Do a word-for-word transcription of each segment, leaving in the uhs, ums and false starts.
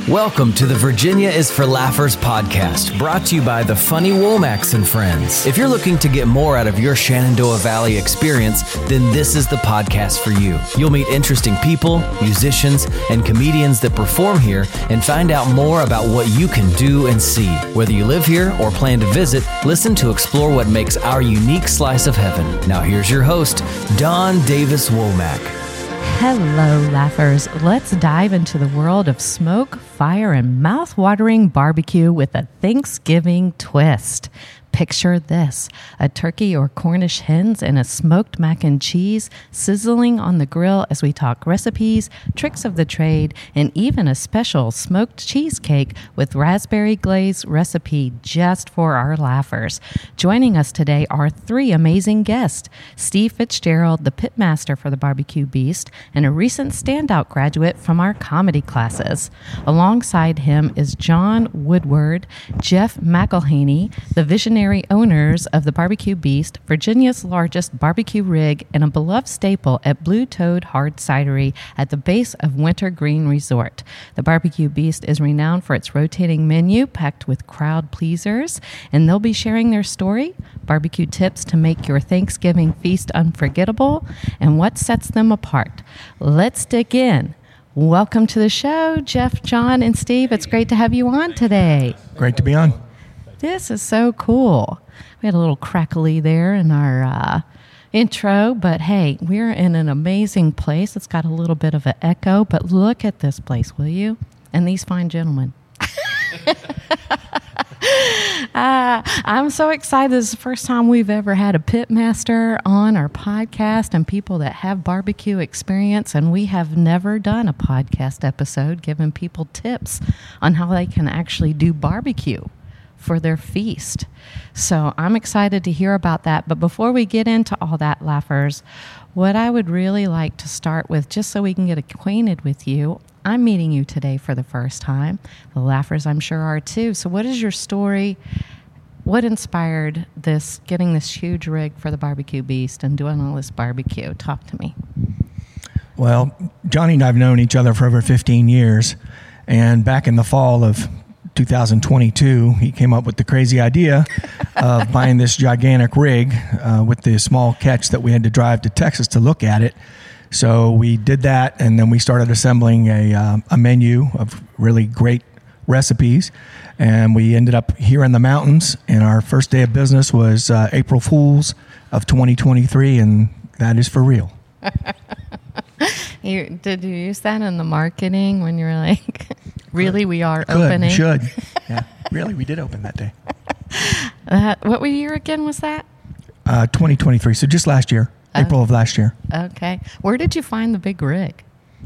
Welcome to the Virginia is for Laughers podcast, brought to you by the Funny Womax and Friends. If you're looking to get more out of your Shenandoah Valley experience, then this is the podcast for you. You'll meet interesting people, musicians, and comedians that perform here and find out more about what you can do and see. Whether you live here or plan to visit, listen to explore what makes our unique slice of heaven. Now here's your host, Don Davis Womack. Hello, laughers. Let's dive into the world of smoke, fire, and mouth-watering barbecue with a Thanksgiving twist. Picture this, a turkey or Cornish hens and a smoked mac and cheese sizzling on the grill as we talk recipes, tricks of the trade, and even a special smoked cheesecake with raspberry glaze recipe just for our laughers. Joining us today are three amazing guests, Steve Fitzgerald, the pitmaster for the Barbecue Beast, and a recent standout graduate from our comedy classes. Alongside him is John Woodward, Jeff McElhaney, the visionary owners of the Barbecue Beast, Virginia's largest barbecue rig, and a beloved staple at Blue Toad Hard Cidery at the base of Winter Green Resort. The Barbecue Beast is renowned for its rotating menu packed with crowd pleasers, and they'll be sharing their story, barbecue tips to make your Thanksgiving feast unforgettable, and what sets them apart. Let's dig in. Welcome to the show, Jeff, John, and Steve. It's great to have you on today. Great to be on. This is so cool. We had a little crackly there in our uh, intro, but hey, we're in an amazing place. It's got a little bit of an echo, but look at this place, will you? And these fine gentlemen. uh, I'm so excited. This is the first time we've ever had a pitmaster on our podcast and people that have barbecue experience, and we have never done a podcast episode giving people tips on how they can actually do barbecue for their feast. So I'm excited to hear about that. But before we get into all that, laughers, what I would really like to start with, just so we can get acquainted with you, I'm meeting you today for the first time. The laughers, I'm sure, are too. So what is your story? What inspired this, getting this huge rig for the Barbecue Beast and doing all this barbecue? Talk to me. Well, Johnny and I have known each other for over fifteen years. And back in the fall of two thousand twenty-two, he came up with the crazy idea of buying this gigantic rig uh, with the small catch that we had to drive to Texas to look at it. So we did that, and then we started assembling a, uh, a menu of really great recipes, and we ended up here in the mountains, and our first day of business was uh, April Fool's of twenty twenty-three, and that is for real. You, did you use that in the marketing when you were like, really, we are Could, opening? Should. Yeah, really, we did open that day. Uh, what year again was that? Uh, twenty twenty-three, so just last year, Uh, April of last year. Okay. Where did you find the big rig?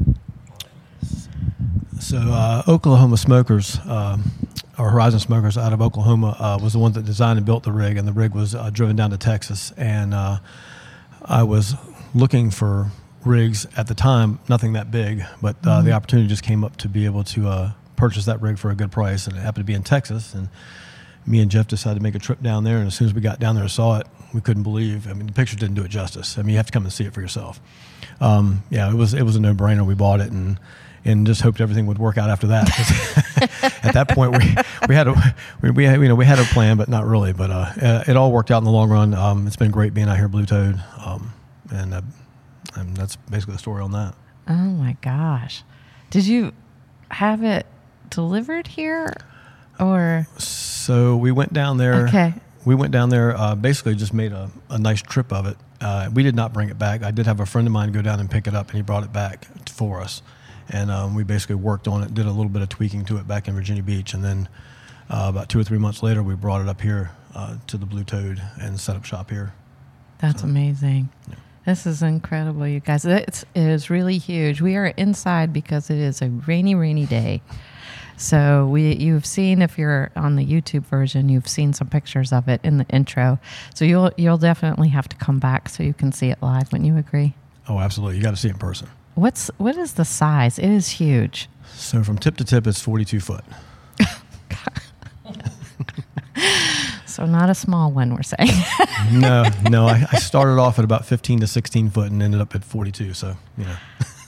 So uh, Oklahoma Smokers, um, or Horizon Smokers out of Oklahoma, uh, was the one that designed and built the rig, and the rig was uh, driven down to Texas. And uh, I was looking for rigs at the time, nothing that big, but uh, mm-hmm. the opportunity just came up to be able to uh, purchase that rig for a good price, and it happened to be in Texas. And me and Jeff decided to make a trip down there, and as soon as we got down there and saw it, we couldn't believe. I mean, the pictures didn't do it justice. I mean, you have to come and see it for yourself. Um, yeah, it was it was a no-brainer. We bought it and and just hoped everything would work out after that. At that point, we we had a we, we had, you know we had a plan, but not really. But uh, it all worked out in the long run. Um, it's been great being out here at Blue Toad, um, and uh, and that's basically the story on that. Oh my gosh! Did you have it delivered here, or? So we went down there. Okay. We went down there, uh, basically just made a, a nice trip of it. Uh, we did not bring it back. I did have a friend of mine go down and pick it up, and he brought it back for us. And um, we basically worked on it, did a little bit of tweaking to it back in Virginia Beach. And then uh, about two or three months later, we brought it up here uh, to the Blue Toad and set up shop here. That's so amazing. Yeah. This is incredible, you guys. It's, it is really huge. We are inside because it is a rainy, rainy day. So we, you've seen, if you're on the YouTube version, you've seen some pictures of it in the intro. So you'll you'll definitely have to come back so you can see it live. Wouldn't you agree? Oh, absolutely. You got to see it in person. What's what is the size? It is huge. So from tip to tip, it's forty-two foot. So not a small one, we're saying. no, no. I, I started off at about fifteen to sixteen foot and ended up at forty-two. So, you know.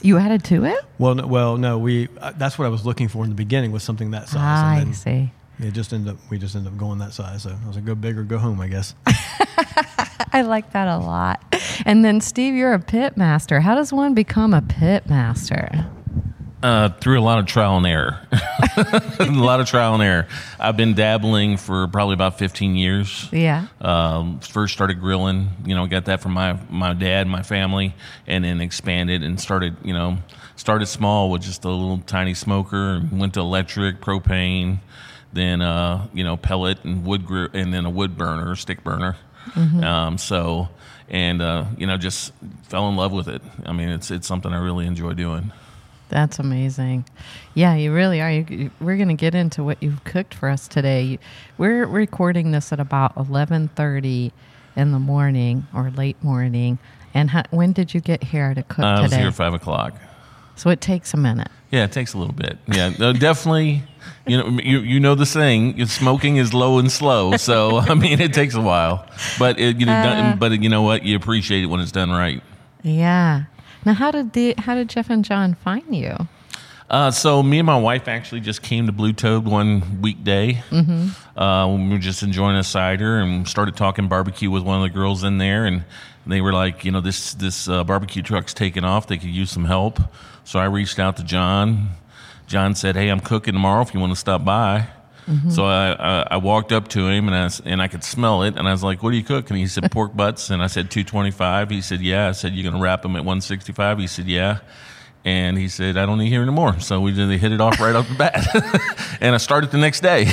You added to it? Well, no, well, no, we. Uh, that's what I was looking for in the beginning, was something that size. Ah, and I see. It just ended up. We just ended up going that size. So I was like, go big or go home, I guess. I like that a lot. And then, Steve, you're a pit master. How does one become a pit master? Uh, through a lot of trial and error. a lot of trial and error. I've been dabbling for probably about fifteen years. Yeah. Um, first started grilling, you know, got that from my, my dad, my family, and then expanded and started, you know, started small with just a little tiny smoker, and went to electric, propane, then, uh, you know, pellet and wood gr- and then a wood burner, stick burner. Mm-hmm. Um, so, and, uh, you know, just fell in love with it. I mean, it's, it's something I really enjoy doing. That's amazing. Yeah, you really are. You, you, we're going to get into what you've cooked for us today. You, we're recording this at about eleven thirty in the morning or late morning. And how, when did you get here to cook uh, today? I was here at five o'clock. So it takes a minute. Yeah, it takes a little bit. Yeah, no, definitely. You know, you you know the saying, smoking is low and slow. So I mean, it takes a while, but it, you know, Uh, done, but you know what? You appreciate it when it's done right. Yeah. Now, how did the how did Jeff and John find you? Uh, so me and my wife actually just came to Blue Toad one weekday. Mm-hmm. Uh, when we were just enjoying a cider and started talking barbecue with one of the girls in there, and they were like, you know, this this uh, barbecue truck's taking off. They could use some help. So I reached out to John. John said, "Hey, I'm cooking tomorrow if you want to stop by." Mm-hmm. So I, I I walked up to him and I was, and I could smell it, and I was like, "What do you cook?" And he said, "Pork butts." And I said, two twenty-five. He said, "Yeah." I said, "You gonna wrap them at one sixty-five?" He said, "Yeah." And he said, "I don't need to hear anymore." So we did hit it off right off the bat, and I started the next day.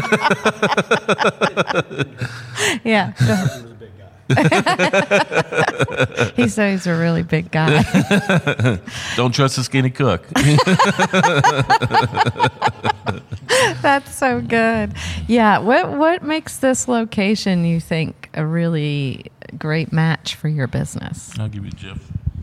Yeah. He said he's a really big guy. Don't trust a skinny cook. That's so good. Yeah. What what makes this location, you think, a really great match for your business? I'll give you Jeff.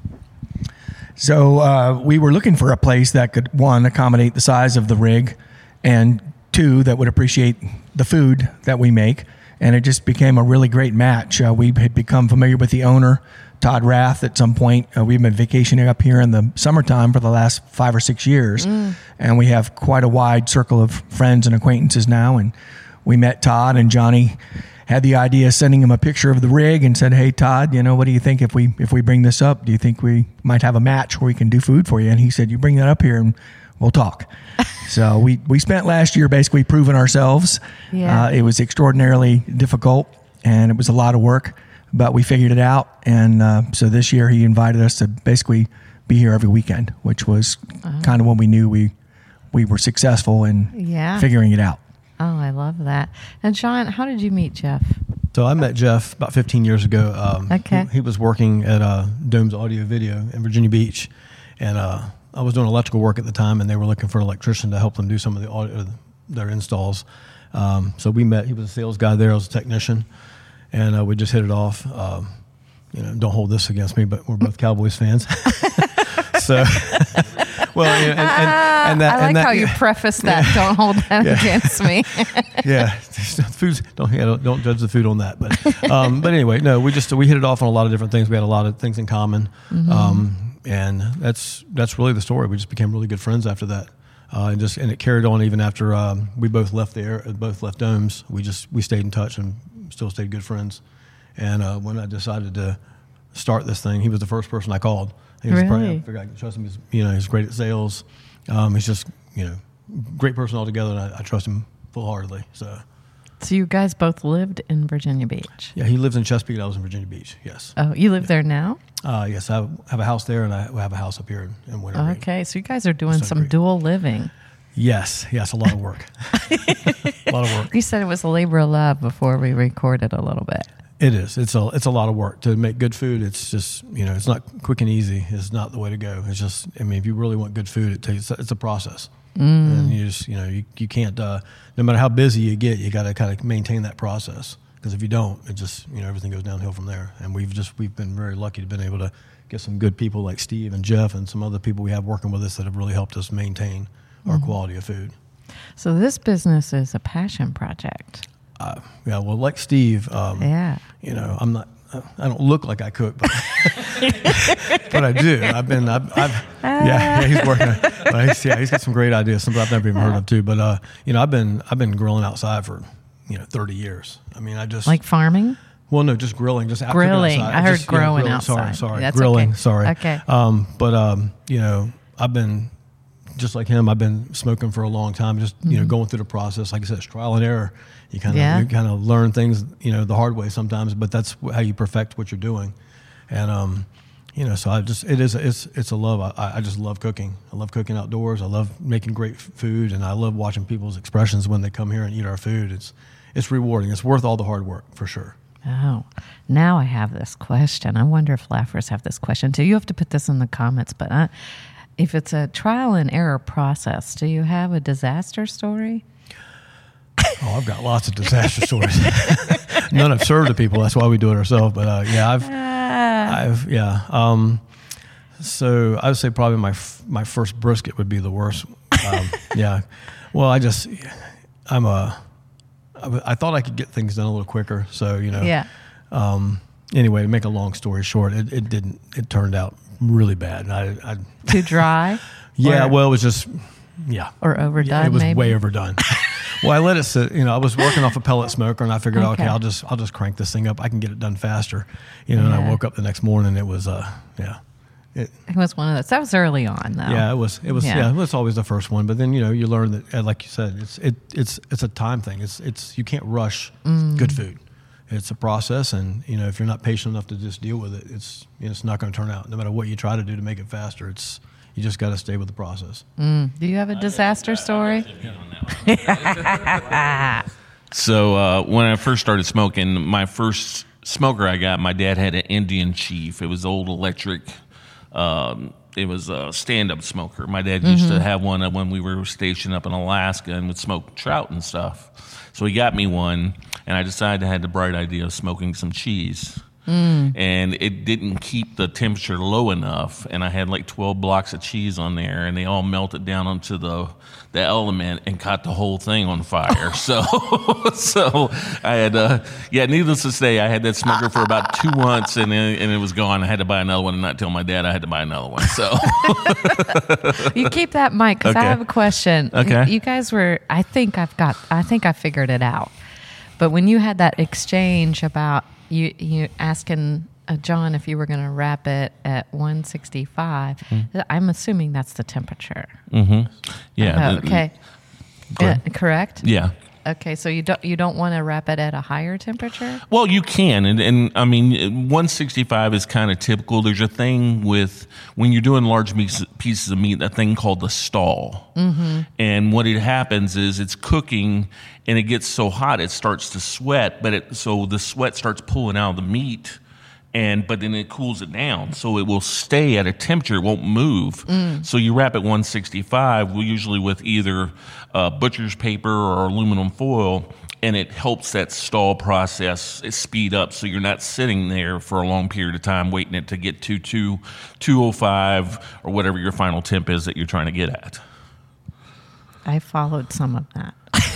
So uh, we were looking for a place that could, one, accommodate the size of the rig, and two, that would appreciate the food that we make. And it just became a really great match. Uh, we had become familiar with the owner, Todd Rath, at some point. Uh, we've been vacationing up here in the summertime for the last five or six years. Mm. And we have quite a wide circle of friends and acquaintances now. And we met Todd, and Johnny had the idea of sending him a picture of the rig and said, "Hey, Todd, you know, what do you think if we if we bring this up? Do you think we might have a match where we can do food for you?" And he said, "You bring that up here and we'll talk." So we, we spent last year basically proving ourselves. Yeah. Uh, it was extraordinarily difficult, and it was a lot of work, but we figured it out. And uh, so this year he invited us to basically be here every weekend, which was oh. kind of when we knew we we were successful in yeah. figuring it out. Oh, I love that. And John, how did you meet Jeff? So I met Jeff about fifteen years ago. Um, okay. He, he was working at uh, Dome's Audio Video in Virginia Beach, and uh, I was doing electrical work at the time, and they were looking for an electrician to help them do some of the audio, their installs. Um, so we met. He was a sales guy there. I was a technician, and uh, we just hit it off. Um, you know, don't hold this against me, but we're both Cowboys fans. So, well, you know, and, and, and that, I like and that, how you preface that. Yeah. Don't hold that yeah. against me. Yeah, food. Don't, yeah, don't don't judge the food on that. But um, but anyway, no, we just we hit it off on a lot of different things. We had a lot of things in common, mm-hmm. um, and that's that's really the story. We just became really good friends after that, uh, and just and it carried on even after um, we both left there, both left Domes. We just we stayed in touch and still stayed good friends. And uh, when I decided to start this thing, he was the first person I called. He was really? Probably, I figured I could trust him. He's, you know, he's great at sales. Um, he's just, you know, great person altogether, and I, I trust him full-heartedly. So, so you guys both lived in Virginia Beach? Yeah, he lives in Chesapeake, and I was in Virginia Beach, yes. Oh, you live there now? Uh, yes, I have a house there, and I have a house up here in, in Winter Green. Okay, so you guys are doing some Creek. dual living. Yes, yes, a lot of work. A lot of work. You said it was a labor of love before we recorded a little bit. It is. It's a it's a lot of work to make good food. It's just, you know, it's not quick and easy. It's not the way to go. It's just, I mean, if you really want good food, it takes it's a process. Mm. And you just, you know, you, you can't. Uh, no matter how busy you get, you got to kind of maintain that process. Because if you don't, it just, you know, everything goes downhill from there. And we've just we've been very lucky to been able to get some good people like Steve and Jeff and some other people we have working with us that have really helped us maintain our mm. quality of food. So this business is a passion project. Uh, yeah, well, like Steve, um, yeah. you know, I'm not, I don't look like I cook, but, but I do. I've been, I've, I've yeah, yeah, he's working. But he's, yeah, he's got some great ideas, some I've never even heard of too. But uh, you know, I've been, I've been grilling outside for, you know, thirty years. I mean, I just like farming. Well, no, just grilling, just out grilling. Outside. I heard just, you know, growing grilling. outside. Sorry, sorry, That's grilling. Okay. Sorry. Okay. Um, but um, you know, I've been just like him. I've been smoking for a long time. Just mm-hmm. you know, going through the process. Like I said, it's trial and error. You kind of yeah. you kind of learn things, you know, the hard way sometimes. But that's how you perfect what you're doing. And um, you know, so I just it is it's it's a love. I, I just love cooking. I love cooking outdoors. I love making great f- food, and I love watching people's expressions when they come here and eat our food. It's it's rewarding. It's worth all the hard work for sure. Oh, now I have this question. I wonder if laughers have this question too. You have to put this in the comments, but uh, if it's a trial and error process, do you have a disaster story? Oh, I've got lots of disaster stories. None have served to people. That's why we do it ourselves. But uh, yeah, I've, uh. I've, yeah. Um, so I would say probably my f- my first brisket would be the worst. Um, yeah. Well, I just, I'm a. I thought I could get things done a little quicker. So, you know, yeah. Um, anyway, to make a long story short, it, it didn't, it turned out really bad. I, I Too dry? yeah. Or, well, it was just, yeah. Or overdone, yeah, it was maybe? way overdone. Well, I let it sit, you know, I was working off a pellet smoker and I figured, Okay. okay, I'll just, I'll just crank this thing up. I can get it done faster. You know, Yeah. and I woke up the next morning. It was, uh, yeah. It, it was one of those. That was early on, though. Yeah, it was. It was. Yeah. Yeah, it was always the first one. But then you know you learn that, uh, like you said, it's it it's it's a time thing. It's it's you can't rush Mm. good food. It's a process, and you know if you're not patient enough to just deal with it, it's you know, it's not going to turn out. No matter what you try to do to make it faster, it's you just got to stay with the process. Mm. Do you have a disaster story? So uh, when I first started smoking, my first smoker I got, my dad had an Indian Chief. It was old electric. Um, it was a stand-up smoker. My dad used mm-hmm. to have one when we were stationed up in Alaska and would smoke trout and stuff. So he got me one, and I decided I had the bright idea of smoking some cheese. Mm. And it didn't keep the temperature low enough, and I had like twelve blocks of cheese on there, and they all melted down onto the the element and caught the whole thing on fire. so, so I had, uh, yeah. Needless to say, I had that smoker for about two months, and it, and it was gone. I had to buy another one, and not tell my dad I had to buy another one. So, you keep that mic because okay. I have a question. Okay, you, you guys were. I think I've got. I think I figured it out. But when you had that exchange about you, you asking uh, John if you were going to wrap it at one sixty-five, mm. I'm assuming that's the temperature. Mm-hmm. Yeah. Oh, okay. Uh, correct. Yeah. Okay, so you don't you don't want to wrap it at a higher temperature? Well, you can, and, and I mean, one sixty-five is kind of typical. There's a thing with when you're doing large pieces of meat, that thing called the stall, mm-hmm. and what it happens is it's cooking, and it gets so hot it starts to sweat, but it so the sweat starts pulling out of the meat. And but then it cools it down, so it will stay at a temperature. It won't move. Mm. So you wrap it one sixty-five, usually with either uh, butcher's paper or aluminum foil, and it helps that stall process speed up. So you're not sitting there for a long period of time waiting it to get to two oh five or whatever your final temp is that you're trying to get at. I followed some of that.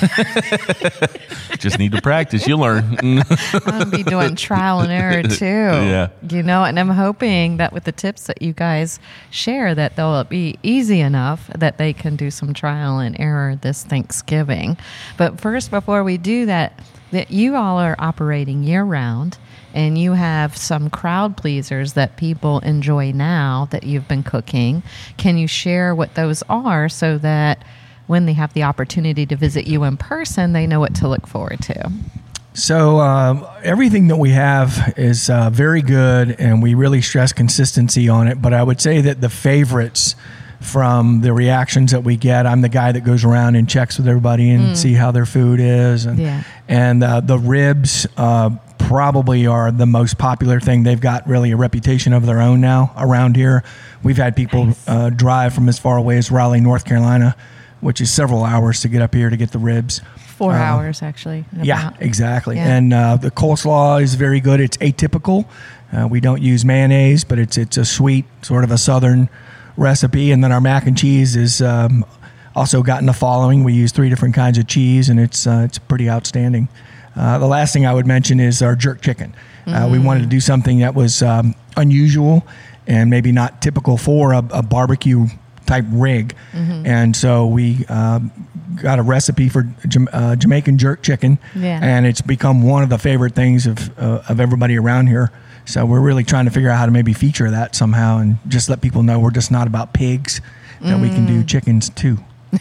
Just need to practice. You'll learn. I'll be doing trial and error too. Yeah. You know, and I'm hoping that with the tips that you guys share that they'll be easy enough that they can do some trial and error this Thanksgiving. But first, before we do that, that you all are operating year round and you have some crowd pleasers that people enjoy now that you've been cooking. Can you share what those are so that when they have the opportunity to visit you in person, they know what to look forward to? So uh, everything that we have is uh, very good, and we really stress consistency on it. But I would say that the favorites from the reactions that we get, I'm the guy that goes around and checks with everybody and mm. see how their food is. And, yeah. and uh, the ribs uh, probably are the most popular thing. They've got really a reputation of their own now around here. We've had people nice. uh, drive from as far away as Raleigh, North Carolina, which is several hours to get up here to get the ribs. Four uh, hours, actually. Yeah, exactly. Yeah. And uh, the coleslaw is very good. It's atypical. Uh, we don't use mayonnaise, but it's it's a sweet, sort of a southern recipe. And then our mac and cheese is um, also gotten a following. We use three different kinds of cheese, and it's uh, it's pretty outstanding. Uh, the last thing I would mention is our jerk chicken. Uh, mm. We wanted to do something that was um, unusual and maybe not typical for a, a barbecue type rig. Mm-hmm. And so we um, got a recipe for Jam- uh, Jamaican jerk chicken, yeah. and it's become one of the favorite things of uh, of everybody around here. So we're really trying to figure out how to maybe feature that somehow and just let people know we're just not about pigs, that mm. we can do chickens too.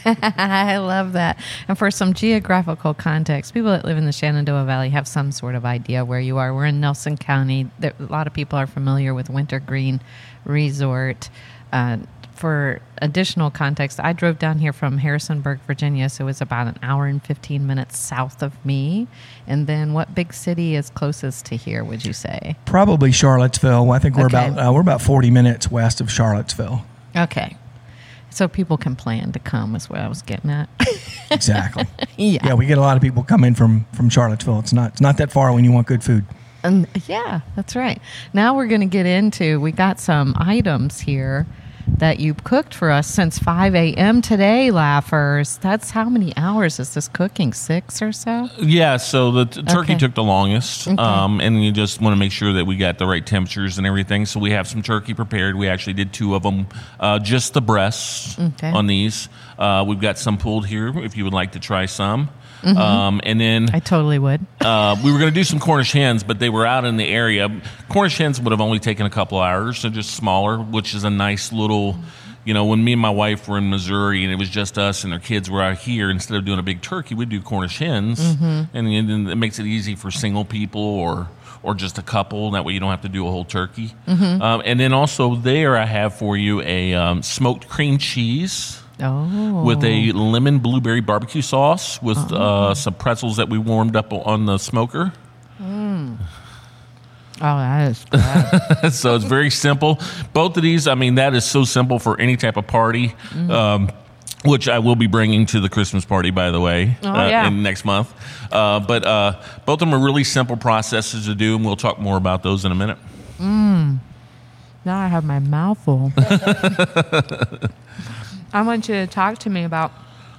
I love that. And for some geographical context, people that live in the Shenandoah Valley have some sort of idea where you are. We're in Nelson County. There, a lot of people are familiar with Wintergreen Resort. Uh, for additional context, I drove down here from Harrisonburg, Virginia, so it's about an hour and fifteen minutes south of me. And then what big city is closest to here, would you say? Probably Charlottesville. I think we're Okay. about uh, we're about forty minutes west of Charlottesville. Okay. So people can plan to come is what I was getting at. Exactly. Yeah. Yeah, we get a lot of people coming from from Charlottesville. It's not it's not that far when you want good food. And yeah, that's right. Now we're going to get into, we got some items here that you cooked for us since five a.m. today, Laughers. That's how many hours is this cooking? Six or so? Yeah, so the t- turkey Okay. took the longest, Okay. um, and you just want to make sure that we got the right temperatures and everything. So we have some turkey prepared. We actually did two of them, uh, just the breasts Okay. on these. Uh, we've got some pulled here if you would like to try some. Mm-hmm. Um, and then I totally would. uh, we were going to do some Cornish hens, but they were out in the area. Cornish hens would have only taken a couple hours. They're just smaller, which is a nice little, you know, when me and my wife were in Missouri and it was just us and our kids were out here, instead of doing a big turkey, we'd do Cornish hens. Mm-hmm. And then it makes it easy for single people or or just a couple. That way you don't have to do a whole turkey. Mm-hmm. Um, and then also there I have for you a um, smoked cream cheese. Oh. With a lemon blueberry barbecue sauce with oh. uh, some pretzels that we warmed up on the smoker. Mm. Oh, that is good. So it's very simple. Both of these, I mean, that is so simple for any type of party, mm. um, which I will be bringing to the Christmas party, by the way, oh, uh, yeah. in next month. Uh, but uh, both of them are really simple processes to do, and we'll talk more about those in a minute. Mm. Now I have my mouth full. I want you to talk to me about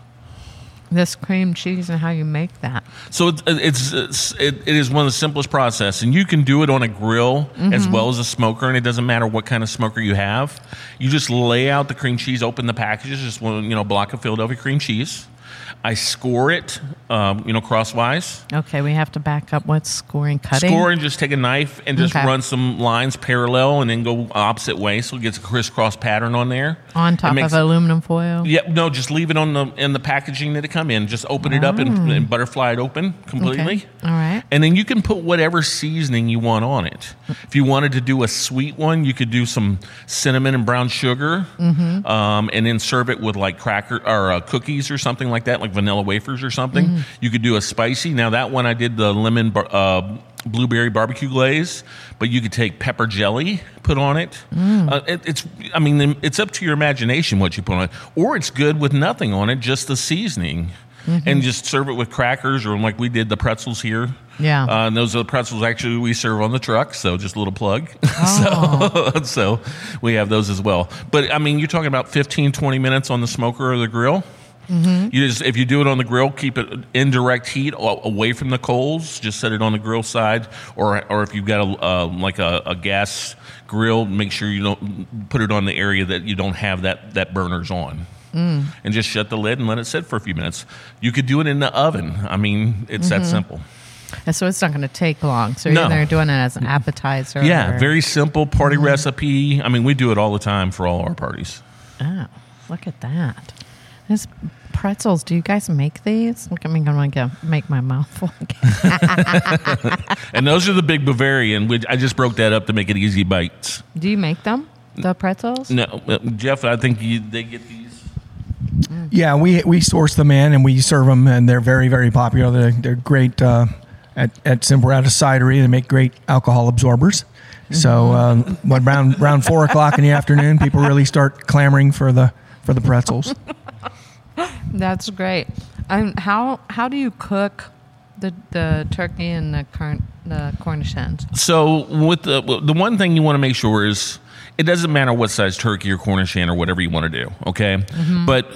this cream cheese and how you make that. So it's, it's, it's it, it is one of the simplest processes, and you can do it on a grill mm-hmm. as well as a smoker, and it doesn't matter what kind of smoker you have. You just lay out the cream cheese, open the packages, just one, you know, block of Philadelphia cream cheese. I score it, um, you know, crosswise. Okay, we have to back up. What's scoring? Cutting? Score and just take a knife and just Okay. run some lines parallel and then go opposite way, so it gets a crisscross pattern on there. On top makes, of aluminum foil? Yeah, no, just leave it on the in the packaging that it come in. Just open it up and, and butterfly it open completely. Okay. All right. And then you can put whatever seasoning you want on it. If you wanted to do a sweet one, you could do some cinnamon and brown sugar, mm-hmm. um, and then serve it with like cracker or uh, cookies or something like that, like vanilla wafers or something. Mm-hmm. You could do a spicy. Now that one I did the lemon bar, uh, blueberry barbecue glaze, but you could take pepper jelly, put on it. Mm. Uh, it. It's, I mean, it's up to your imagination what you put on it. Or it's good with nothing on it, just the seasoning. Mm-hmm. And just serve it with crackers, or like we did the pretzels here. Yeah. Uh, and those are the pretzels actually we serve on the truck, so just a little plug. Oh. so, so we have those as well. But, I mean, you're talking about fifteen, twenty minutes on the smoker or the grill. Mm-hmm. You just, if you do it on the grill, keep it indirect heat away from the coals. Just set it on the grill side, or or if you've got a uh, like a, a gas grill, make sure you don't put it on the area that you don't have that that burners on. Mm. And just shut the lid and let it sit for a few minutes. You could do it in the oven. I mean, it's mm-hmm. that simple. And so it's not going to take long. So no. you're there doing it as an appetizer. Yeah, or... very simple party mm-hmm. recipe. I mean, we do it all the time for all our parties. Oh, look at that. This pretzels, do you guys make these? Look at me, I'm going to make my mouth full again. And those are the big Bavarian. We, I just broke that up to make it easy bites. Do you make them, the pretzels? No, uh, Jeff, I think you, they get these. Yeah, we we source them in and we serve them, and they're very, very popular. They're, they're great uh, at, at Simperata Cidery. They make great alcohol absorbers. Mm-hmm. So uh, when around, around four o'clock in the afternoon, people really start clamoring for the for the pretzels. That's great. Um, how how do you cook the the turkey and the current the Cornish hens? So with the the one thing you want to make sure is it doesn't matter what size turkey or Cornish hen or whatever you want to do. Okay, mm-hmm. but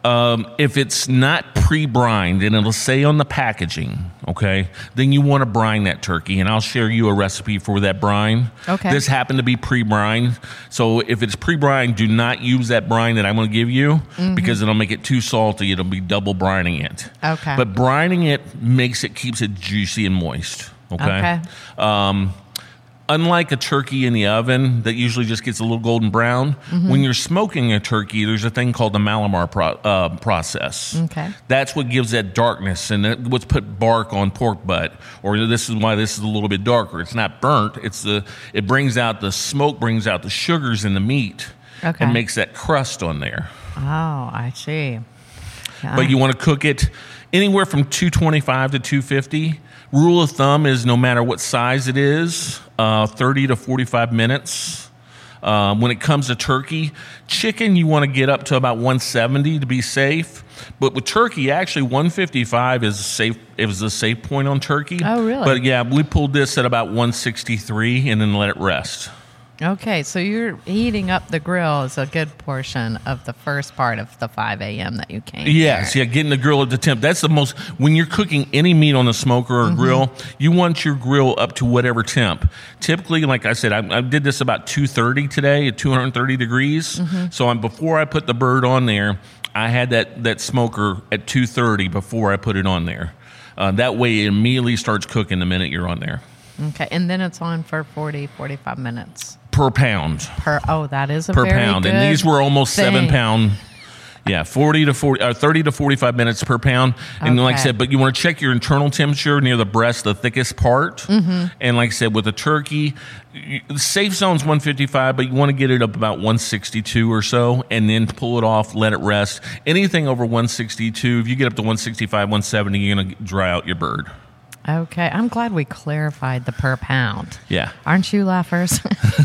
Um, if it's not pre-brined, and it'll say on the packaging, okay, then you want to brine that turkey, and I'll share you a recipe for that brine. Okay. This happened to be pre-brined, so if it's pre-brined, do not use that brine that I'm going to give you mm-hmm. because it'll make it too salty. It'll be double brining it. Okay. But brining it makes it keeps it juicy and moist. Okay. Okay. Um, Unlike a turkey in the oven that usually just gets a little golden brown, mm-hmm. when you're smoking a turkey, there's a thing called the Malamar pro- uh, process. Okay. That's what gives that darkness, and it, what's put bark on pork butt. Or this is why this is a little bit darker. It's not burnt. It's the it brings out the smoke, brings out the sugars in the meat, okay. and makes that crust on there. Oh, I see. Yeah. But you want to cook it anywhere from two twenty-five to two fifty. Rule of thumb is no matter what size it is, uh, thirty to forty-five minutes. Um, when it comes to turkey, chicken you want to get up to about one seventy to be safe. But with turkey, actually one fifty-five is a safe. It was a safe point on turkey. Oh, really? But yeah, we pulled this at about one sixty-three and then let it rest. Okay, so you're heating up the grill is a good portion of the first part of the five a.m. that you came. Yes, here. yeah, getting the grill at the temp. That's the most, when you're cooking any meat on a smoker or mm-hmm. grill, you want your grill up to whatever temp. Typically, like I said, I, I did this about two thirty today at two thirty degrees. Mm-hmm. So I'm, before I put the bird on there, I had that, that smoker at two thirty before I put it on there. Uh, that way it immediately starts cooking the minute you're on there. Okay, and then it's on for forty, forty-five minutes. Per pound. Per oh, that is a per very pound, good and these were almost thing. seven pound. Yeah, forty to forty, uh, thirty to forty-five minutes per pound, and Okay. like I said, but you want to check your internal temperature near the breast, the thickest part. Mm-hmm. And like I said, with a turkey, you, the safe zone's one fifty-five, but you want to get it up about one sixty-two or so, and then pull it off, let it rest. Anything over one sixty-two, if you get up to one sixty-five, one seventy, you're gonna dry out your bird. Okay, I'm glad we clarified the per pound. Yeah. Aren't you, laughers?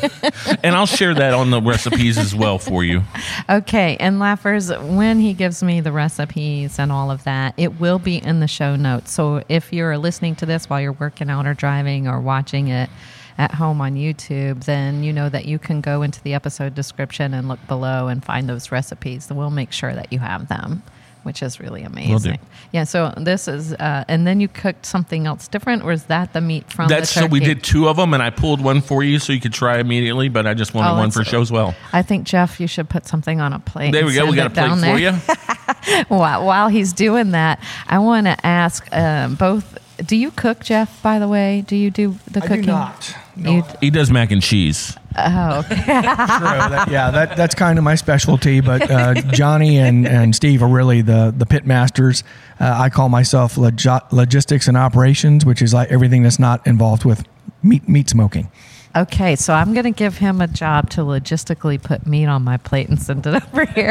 And I'll share that on the recipes as well for you. Okay, and laughers, when he gives me the recipes and all of that, it will be in the show notes. So if you're listening to this while you're working out or driving or watching it at home on YouTube, then you know that you can go into the episode description and look below and find those recipes. We'll make sure that you have them, which is really amazing. Yeah, so this is, uh, and then you cooked something else different, or is that the meat from That's the turkey? so we did two of them, and I pulled one for you so you could try immediately, but I just wanted Oh, one it's- for show as well. I think, Jeff, you should put something on a plate. There we and go. We send got a it plate down for there. you. while, while he's doing that, I want to ask um, both, do you cook, Jeff, by the way? Do you do the I cooking? do not. No. You, He does mac and cheese. oh, okay. True. That, yeah, that, that's kind of my specialty. But uh, Johnny and, and Steve are really the, the pit masters. Uh, I call myself log- logistics and operations, which is like everything that's not involved with meat meat smoking. Okay, so I'm going to give him a job to logistically put meat on my plate and send it over here.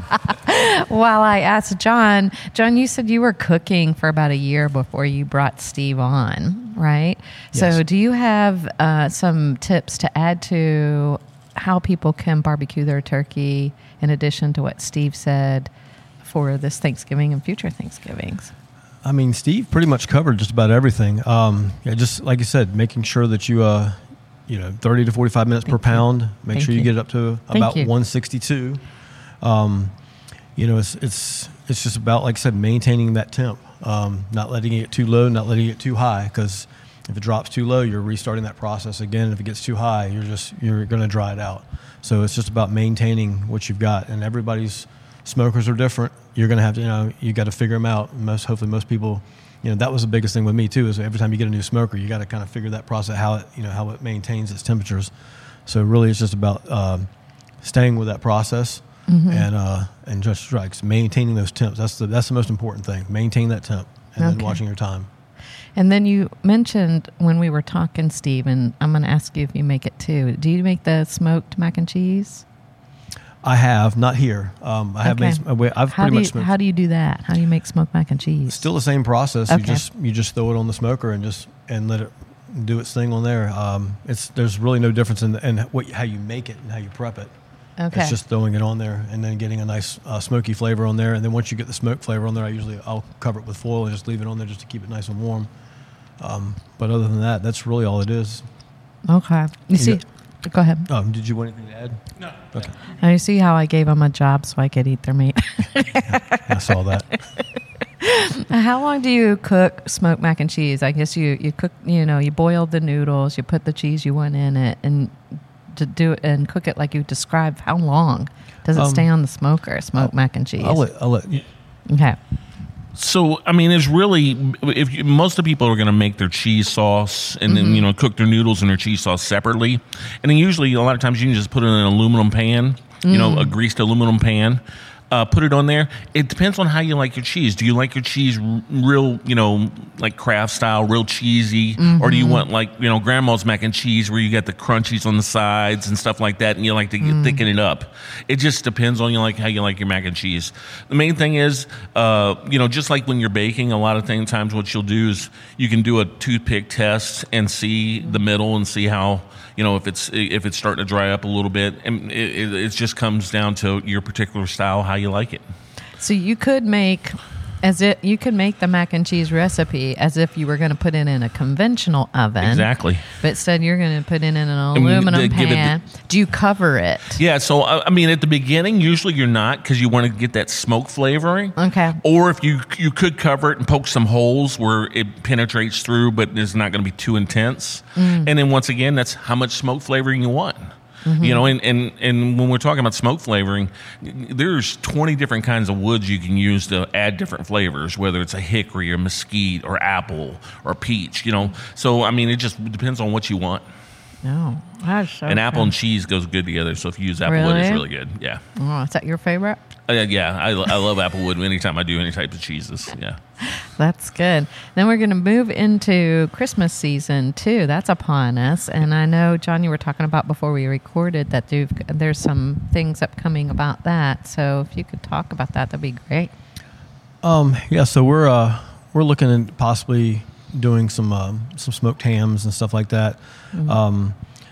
While I asked John, John, you said you were cooking for about a year before you brought Steve on, right? Yes. So do you have uh, some tips to add to how people can barbecue their turkey in addition to what Steve said for this Thanksgiving and future Thanksgivings? I mean, Steve pretty much covered just about everything. Um, yeah, just like you said, making sure that you, uh, you know, thirty to forty-five minutes Thank per you. pound. Make Thank sure you. you. get it up to Thank about you. one sixty-two. Um, you know, it's it's it's just about, like I said, maintaining that temp, um, not letting it get too low, not letting it get too high. Because if it drops too low, you're restarting that process again. If it gets too high, you're just you're going to dry it out. So it's just about maintaining what you've got. And everybody's smokers are different. You're going to have to, you know, you got to figure them out. Most hopefully, most people. You know, that was the biggest thing with me too. Is every time you get a new smoker, you got to kind of figure that process, how it, you know, how it maintains its temperatures. So really, it's just about um, staying with that process mm-hmm. and uh, and just strikes maintaining those temps. That's the that's the most important thing. Maintain that temp and Okay. then watching your time. And then you mentioned when we were talking, Steve, and I'm going to ask you if you make it too. Do you make the smoked mac and cheese? I have not here. Um, I have Okay. made. Some, I've How pretty do much you, smoked. how do you do that? How do you make smoked mac and cheese? Still the same process. Okay. You just you just throw it on the smoker and just and let it do its thing on there. Um, it's there's really no difference in, in what how you make it and how you prep it. Okay. It's just throwing it on there and then getting a nice uh, smoky flavor on there. And then once you get the smoke flavor on there, I usually I'll cover it with foil and just leave it on there just to keep it nice and warm. Um, but other than that, that's really all it is. Okay. You see, Go ahead. Um, did you want anything to add? No. Okay. And you see how I gave them a job so I could eat their meat. I saw that. How long do you cook smoked mac and cheese? I guess you, you cook, you know, you boil the noodles, you put the cheese you want in it, and to do it and cook it like you described. How long does it Um, stay on the smoker? Smoked I'll- mac and cheese. I'll let, I'll let you. Okay. So, I mean, it's really, if you, most of the people are going to make their cheese sauce and then, you know, cook their noodles and their cheese sauce separately. And then usually a lot of times you can just put it in an aluminum pan, you know, a greased aluminum pan. Uh, put it on there. It depends on how you like your cheese. Do you like your cheese r- real, you know, like Kraft style, real cheesy? Or do you want like, you know, grandma's mac and cheese where you got the crunchies on the sides and stuff like that and you like to get, thicken it up? It just depends on you like how you like your mac and cheese. The main thing is, uh, you know, just like when you're baking, a lot of things, times what you'll do is you can do a toothpick test and see the middle and see how, you know, if it's if it's starting to dry up a little bit. And it, it, it just comes down to your particular style, how you like it. So you could make as it you could make the mac and cheese recipe as if you were going to put it in a conventional oven. Exactly. But instead you're going to put it in an mean, aluminum they give it pan. Do you cover it? Yeah, so uh, I mean, at the beginning, usually you're not because you want to get that smoke flavoring. Okay. Or if you you could cover it and poke some holes where it penetrates through, but it's not going to be too intense. Mm. And then once again, that's how much smoke flavoring you want. Mm-hmm. You know, and, and, and when we're talking about smoke flavoring, there's twenty different kinds of woods you can use to add different flavors, whether it's a hickory or mesquite or apple or peach, you know. So, I mean, it just depends on what you want. No. That's so And apple fun. and cheese goes good together, so if you use applewood, Really? it's really good. Yeah. Oh, is that your favorite? Uh, yeah, I, I love applewood anytime I do any type of cheeses. Yeah. That's good. Then we're going to move into Christmas season too. That's upon us. And I know, John, you were talking about before we recorded that you've, there's some things upcoming about that. So if you could talk about that, that'd be great. Um, yeah, so we're uh, we're looking at possibly doing some um, some smoked hams and stuff like that. Mm-hmm. Um,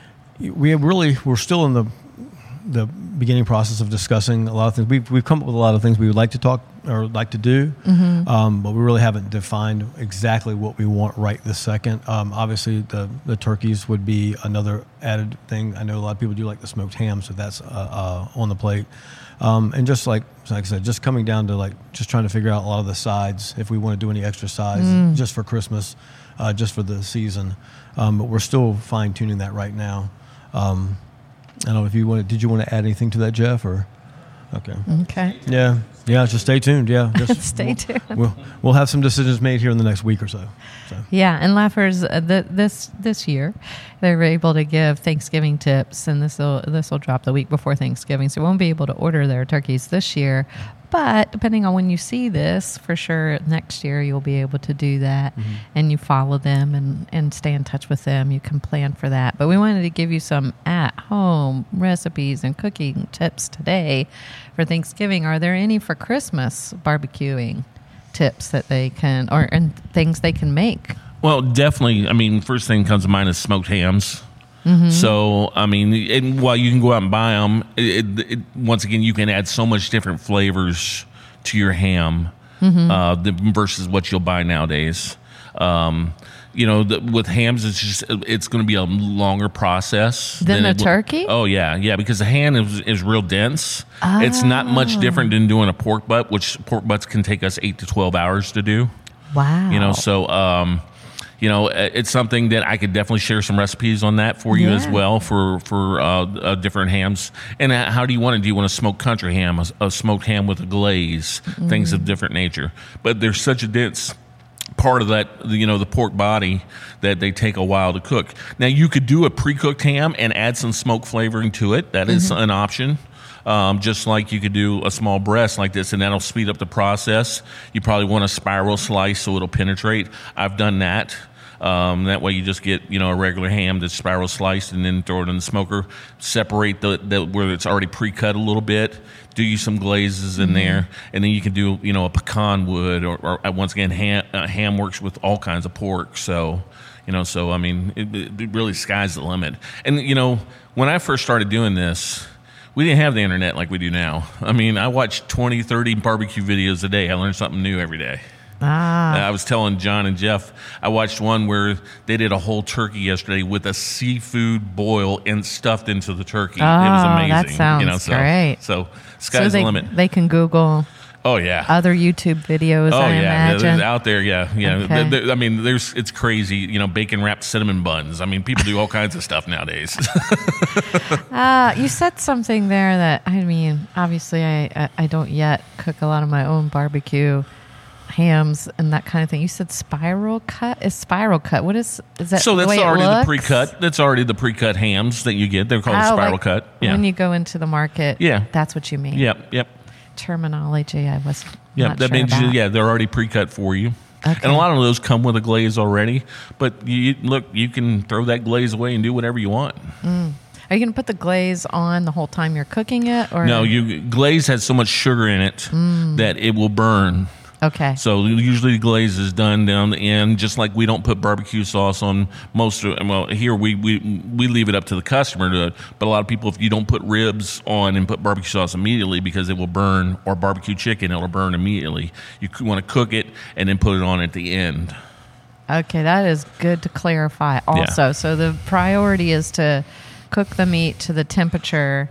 we have really we're still in the the beginning process of discussing a lot of things. We've we've come up with a lot of things we would like to talk or like to do, Mm-hmm. um, but we really haven't defined exactly what we want right this second. Um, obviously, the the turkeys would be another added thing. I know a lot of people do like the smoked ham, so that's uh, uh, on the plate. Um, and just like like I said, just coming down to like just trying to figure out a lot of the sides if we want to do any extra sides Mm. just for Christmas, uh, just for the season. Um, but we're still fine tuning that right now. Um, I don't know if you want. Did you want to add anything to that, Jeff? Or okay. Okay. Yeah, yeah. Just stay tuned. Yeah, just Stay we'll, tuned. We'll we'll have some decisions made here in the next week or so. So Yeah, and Laughers uh, the, this this year, they were able to give Thanksgiving tips, and this will this will drop the week before Thanksgiving, so we won't be able to order their turkeys this year. But depending on when you see this, for sure next year you'll be able to do that, Mm-hmm. and you follow them and, and stay in touch with them. You can plan for that. But we wanted to give you some at-home recipes and cooking tips today for Thanksgiving. Are there any for Christmas barbecuing tips that they can, or and things they can make? Well, definitely. I mean, first thing comes to mind is smoked hams. Mm-hmm. So, I mean, and while you can go out and buy them, it, it, it, once again, you can add so much different flavors to your ham Mm-hmm. uh, the, versus what you'll buy nowadays. Um, you know, the, with hams, it's just it's going to be a longer process Than than a it will- turkey? Oh yeah, yeah, because the ham is, is real dense. It's not much different than doing a pork butt, which pork butts can take us eight to twelve hours to do. Wow. You know, so um, you know, it's something that I could definitely share some recipes on that for you as Yeah. well for for uh, uh, different hams. And uh, how do you want it? Do you want a smoked country ham, a, a smoked ham with a glaze, things of different nature? But there's such a dense part of that, you know, the pork body that they take a while to cook. Now you could do a pre-cooked ham and add some smoke flavoring to it. That is an option. Um, just like you could do a small breast like this, and that'll speed up the process. You probably want a spiral slice so it'll penetrate. I've done that. Um, that way you just get, you know, a regular ham that's spiral sliced and then throw it in the smoker. Separate the, the where it's already pre-cut a little bit. Do you some glazes in there, and then you can do, you know, a pecan wood or, or once again, ham, uh, ham works with all kinds of pork. So, you know, so I mean, it, it really sky's the limit. And you know, when I first started doing this, we didn't have the internet like we do now. I mean, I watched twenty, thirty barbecue videos a day. I learned something new every day. Ah. I was telling John and Jeff, I watched one where they did a whole turkey yesterday with a seafood boil and stuffed into the turkey. Oh, it was amazing. that sounds you know, so, great. So So sky's they, the limit. they can Google Oh yeah. other YouTube videos, Oh I yeah, imagine. They're out there, yeah, yeah. Okay. There- there- I mean, there's it's crazy, you know, bacon wrapped cinnamon buns. I mean, people do all kinds of stuff nowadays. Uh, you said something there that, I mean, obviously I, I, I don't yet cook a lot of my own barbecue hams and that kind of thing. You said spiral cut? Is spiral cut? What is, is that so the that's way it already the looks? pre-cut. That's already the pre-cut hams that you get. They're called Oh, spiral like cut. Yeah. When you go into the market, Yeah. that's what you mean. Yep. Yep. Terminology, I was Yeah, not that sure means you, about. yeah, they're already pre-cut for you. Okay. And a lot of those come with a glaze already. But you you- look, you can throw that glaze away and do whatever you want. Are you going to put the glaze on the whole time you're cooking it? Or No, you glaze has so much sugar in it that it will burn. Okay. So usually the glaze is done down the end, just like we don't put barbecue sauce on most of. Well, here we we we leave it up to the customer to. But a lot of people, if you don't put ribs on and put barbecue sauce immediately, because it will burn, or barbecue chicken, it'll burn immediately. You want to cook it and then put it on at the end. Okay, that is good to clarify also. So the priority is to cook the meat to the temperature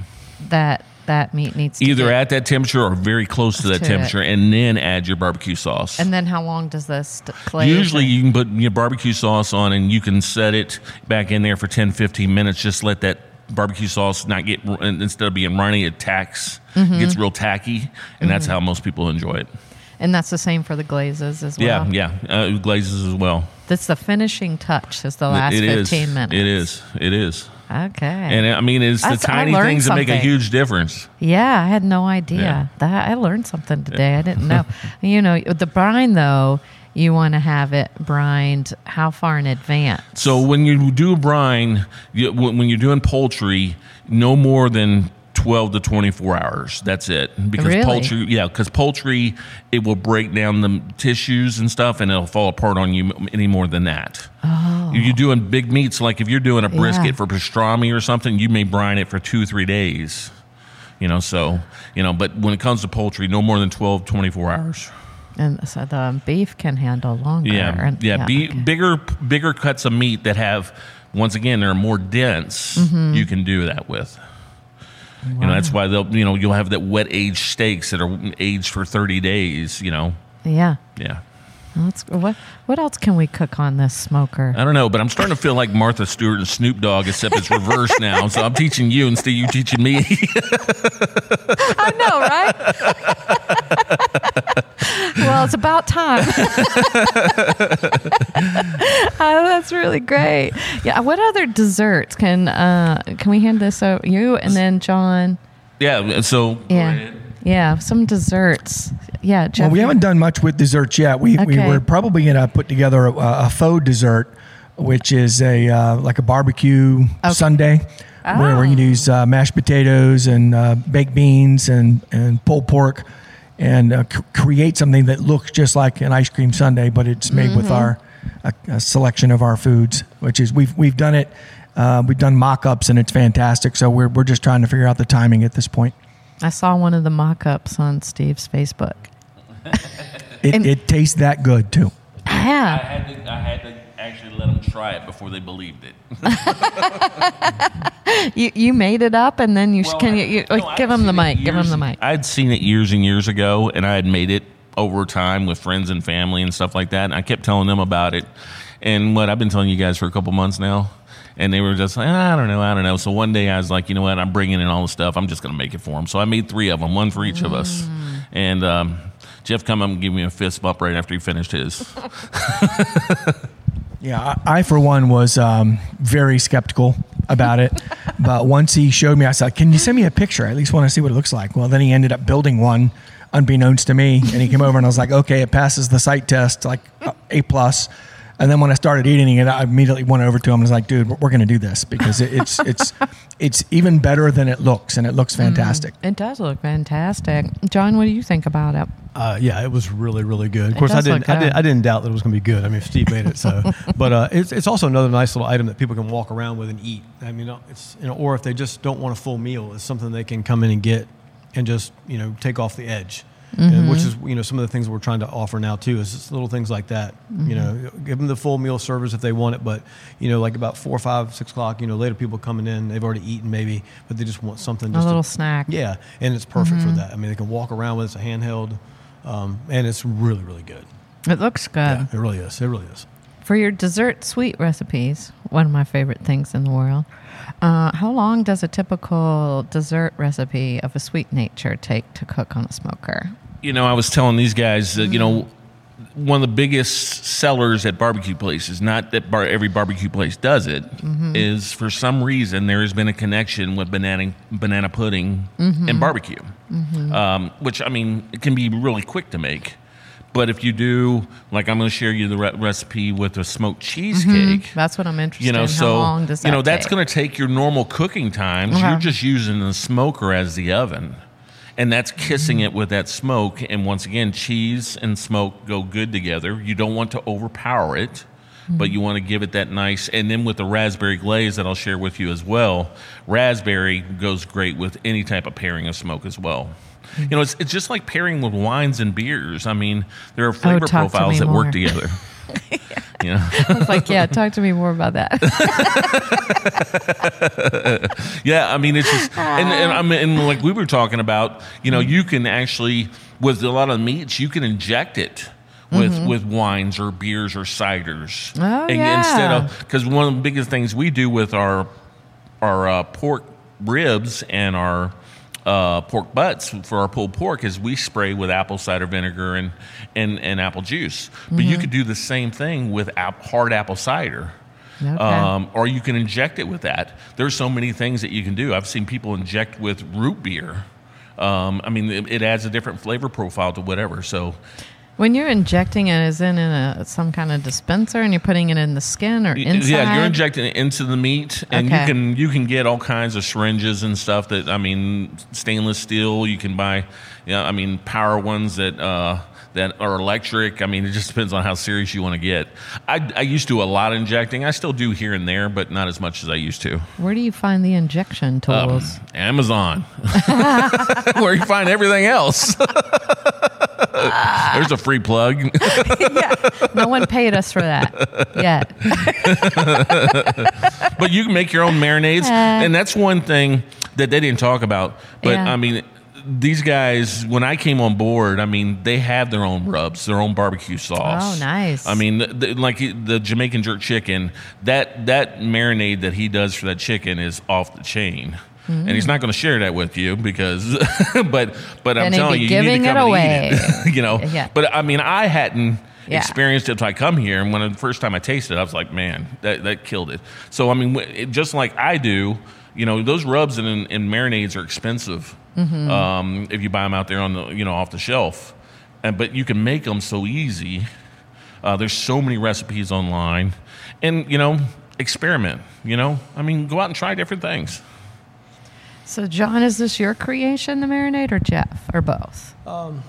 that that meat needs to Either be. at that temperature or very close to that To it. temperature, and then add your barbecue sauce. And then how long does this st- glaze? Usually you can put your barbecue sauce on and you can set it back in there for ten, fifteen minutes. Just let that barbecue sauce not get, instead of being runny, it tacks, Mm-hmm. gets real tacky, and that's how most people enjoy it. And that's the same for the glazes as well. Yeah, yeah. Uh, glazes as well. That's the finishing touch is the last It is. fifteen minutes. It is. It is. Okay. And I mean, it's the That's- I tiny learned things that make a something. huge difference. Yeah, I had no idea. Yeah. That I learned something today. I didn't know. You know, the brine though, you want to have it brined how far in advance? So when you do brine, you, when when you're doing poultry, no more than twelve to twenty-four hours. That's it. Because Really? poultry, yeah, because poultry, it will break down the tissues and stuff, and it'll fall apart on you any more than that. Oh. If you're doing big meats, like if you're doing a brisket Yeah. for pastrami or something, you may brine it for two, three days. You know, so, you know, but when it comes to poultry, no more than twelve, twenty-four hours. And so the beef can handle longer. Yeah, and- yeah. Be, okay. Bigger, bigger cuts of meat that have, once again, they're more dense. Mm-hmm. You can do that with. You know, that's why they'll. You know, you'll have that wet aged steaks that are aged for thirty days. You know, Yeah. yeah. Well, Let's, what what else can we cook on this smoker? I don't know, but I'm starting to feel like Martha Stewart and Snoop Dogg, except it's reversed now. So I'm teaching you instead of you teaching me. I know, right? Well, it's about time. Oh, that's really great. Yeah. What other desserts can uh, can we hand this over you and then John? Yeah. So Yeah. Yeah. Some desserts. Yeah. Jeff, Well, we haven't done much with desserts yet. We we Okay. were probably going to put together a, a faux dessert, which is a uh, like a barbecue sundae, where we're going to use uh, mashed potatoes and uh, baked beans and and pulled pork, and uh, c- create something that looks just like an ice cream sundae, but it's made with our a, a selection of our foods. Which is we've we've done it. Uh, we've done mock-ups and it's fantastic. So we're we're just trying to figure out the timing at this point. I saw one of the mock-ups on Steve's Facebook. It, And- it tastes that good too. I Yeah. had to, I had to actually let them try it before they believed it. You you made it up and then you sh- can you, you No, like, I'd give him the seen it mic. Give him years- the mic. I'd seen it years and years ago, and I had made it over time with friends and family and stuff like that. And I kept telling them about it. And what I've been telling you guys for a couple months now. And they were just like, I don't know, I don't know. So one day I was like, you know what? I'm bringing in all the stuff. I'm just going to make it for them. So I made three of them, one for each of us. And um, Jeff come up and give me a fist bump right after he finished his. Yeah, I, I for one was um, very skeptical about it, but once he showed me, I said, "Can you send me a picture? I at least want to see what it looks like." Well, then he ended up building one, unbeknownst to me, and he came over and I was like, "Okay, it passes the sight test, like uh, A plus." And then when I started eating it, I immediately went over to him and was like, "Dude, we're going to do this because it, it's it's it's even better than it looks, and it looks fantastic." It does look fantastic. John, what do you think about it? Uh, yeah, it was really, really good. Of It course, I does look didn't, I, did, good. I didn't doubt that it was going to be good. I mean, Steve made it, so. But uh, it's it's also another nice little item that people can walk around with and eat. I mean, it's you know, or if they just don't want a full meal, it's something they can come in and get, and just you know take off the edge. mm-hmm. and which is you know some of the things we're trying to offer now too. Is just little things like that. Mm-hmm. You know, give them the full meal service if they want it, but you know, like about four, five, six o'clock. You know, later people coming in, they've already eaten maybe, but they just want something. Just a little to, snack. Yeah, and it's perfect mm-hmm. for that. I mean, they can walk around with it. It's a handheld, um, and it's really, really good. It looks good. Yeah, it really is. It really is. For your dessert sweet recipes, one of my favorite things in the world, uh, how long does a typical dessert recipe of a sweet nature take to cook on a smoker? You know, I was telling these guys that, mm. you know, one of the biggest sellers at barbecue places, not that bar, every barbecue place does it, mm-hmm. is for some reason there has been a connection with banana, banana pudding mm-hmm. and barbecue, mm-hmm. um, which, I mean, it can be really quick to make. But if you do, like I'm going to share you the re- recipe with a smoked cheesecake. Mm-hmm. That's what I'm interested you know, in. So, How long does that You know, that's take? going to take your normal cooking times. Okay. You're just using the smoker as the oven. And that's kissing mm-hmm. it with that smoke. And once again, cheese and smoke go good together. You don't want to overpower it, mm-hmm. but you want to give it that nice. And then with the raspberry glaze that I'll share with you as well, raspberry goes great with any type of pairing of smoke as well. You know, it's it's just like pairing with wines and beers. I mean, there are flavor oh, profiles that more. work together. yeah. You know? I was like, yeah, talk to me more about that. yeah, I mean, it's just, and, and I mean, and like we were talking about, you know, you can actually, with a lot of meats, you can inject it with mm-hmm. with wines or beers or ciders. Oh, and yeah. Instead of, because one of the biggest things we do with our, our uh, pork ribs and our Uh, pork butts for our pulled pork is we spray with apple cider vinegar and, and, and apple juice. But mm-hmm. you could do the same thing with ap- hard apple cider. Okay. Um, or you can inject it with that. There's so many things that you can do. I've seen people inject with root beer. Um, I mean, it, it adds a different flavor profile to whatever. So when you're injecting it, is it in a, some kind of dispenser and you're putting it in the skin or inside? Yeah, you're injecting it into the meat, and okay. you can you can get all kinds of syringes and stuff that, I mean, stainless steel. You can buy, you know, I mean, power ones that uh, that are electric. I mean, it just depends on how serious you want to get. I, I used to do a lot of injecting. I still do here and there, but not as much as I used to. Where do you find the injection tools? Um, Amazon, where you find everything else. There's a free plug. yeah, no one paid us for that yet. But you can make your own marinades, uh, and that's one thing that they didn't talk about. But yeah. I mean, these guys, when I came on board, I mean, they have their own rubs, their own barbecue sauce. Oh, nice. I mean, the, the, like the Jamaican jerk chicken, that that marinade that he does for that chicken is off the chain. Mm. And he's not going to share that with you because, but but I'm then telling you, you giving need to it come away. and eat it. you know. Yeah. But I mean, I hadn't yeah. experienced it until I come here, and when the first time I tasted it, I was like, man, that that killed it. So I mean, it, just like I do, you know, those rubs and, and marinades are expensive mm-hmm. um, if you buy them out there on the you know off the shelf, and but you can make them so easy. Uh, there's so many recipes online, and you know, experiment. You know, I mean, go out and try different things. So, John, is this your creation, the marinade, or Jeff, or both? Um,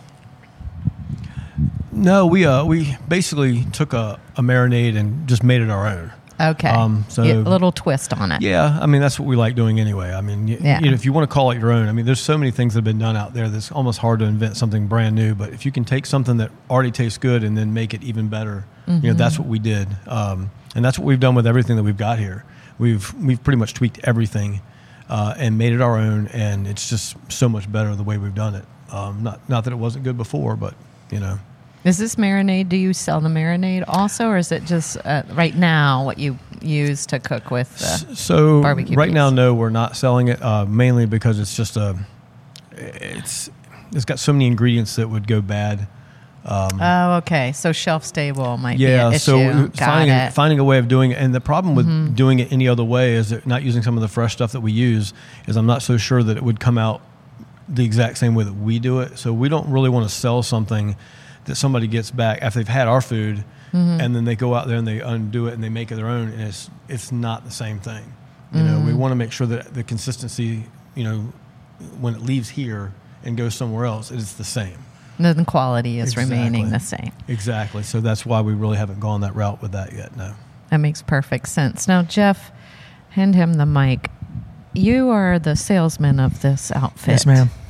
no, we uh, we basically took a, a marinade and just made it our own. Okay. Um, so a little twist on it. Yeah, I mean that's what we like doing anyway. I mean, you, yeah. you know, if you want to call it your own, I mean, there's so many things that have been done out there that's almost hard to invent something brand new. But if you can take something that already tastes good and then make it even better, mm-hmm. you know, that's what we did, um, and that's what we've done with everything that we've got here. We've we've pretty much tweaked everything. Uh, and made it our own, and it's just so much better the way we've done it. Um, not not that it wasn't good before, but you know. Is this marinade? Do you sell the marinade also, or is it just uh, right now what you use to cook with the so barbecue? Right piece? now, no, we're not selling it uh, mainly because it's just a it's it's got so many ingredients that would go bad. Um, oh, okay. So shelf stable might yeah, be an so issue. Got finding it. a, finding a way of doing it, and the problem with mm-hmm. doing it any other way is that not using some of the fresh stuff that we use is I'm not so sure that it would come out the exact same way that we do it. So we don't really want to sell something that somebody gets back after they've had our food, mm-hmm. and then they go out there and they undo it and they make it their own, and it's it's not the same thing. You mm-hmm. know, we want to make sure that the consistency, you know, when it leaves here and goes somewhere else, it is the same. The quality is exactly. remaining the same. Exactly. So that's why we really haven't gone that route with that yet. No. That makes perfect sense. Now, Jeff, hand him the mic. You are the salesman of this outfit. Yes, ma'am.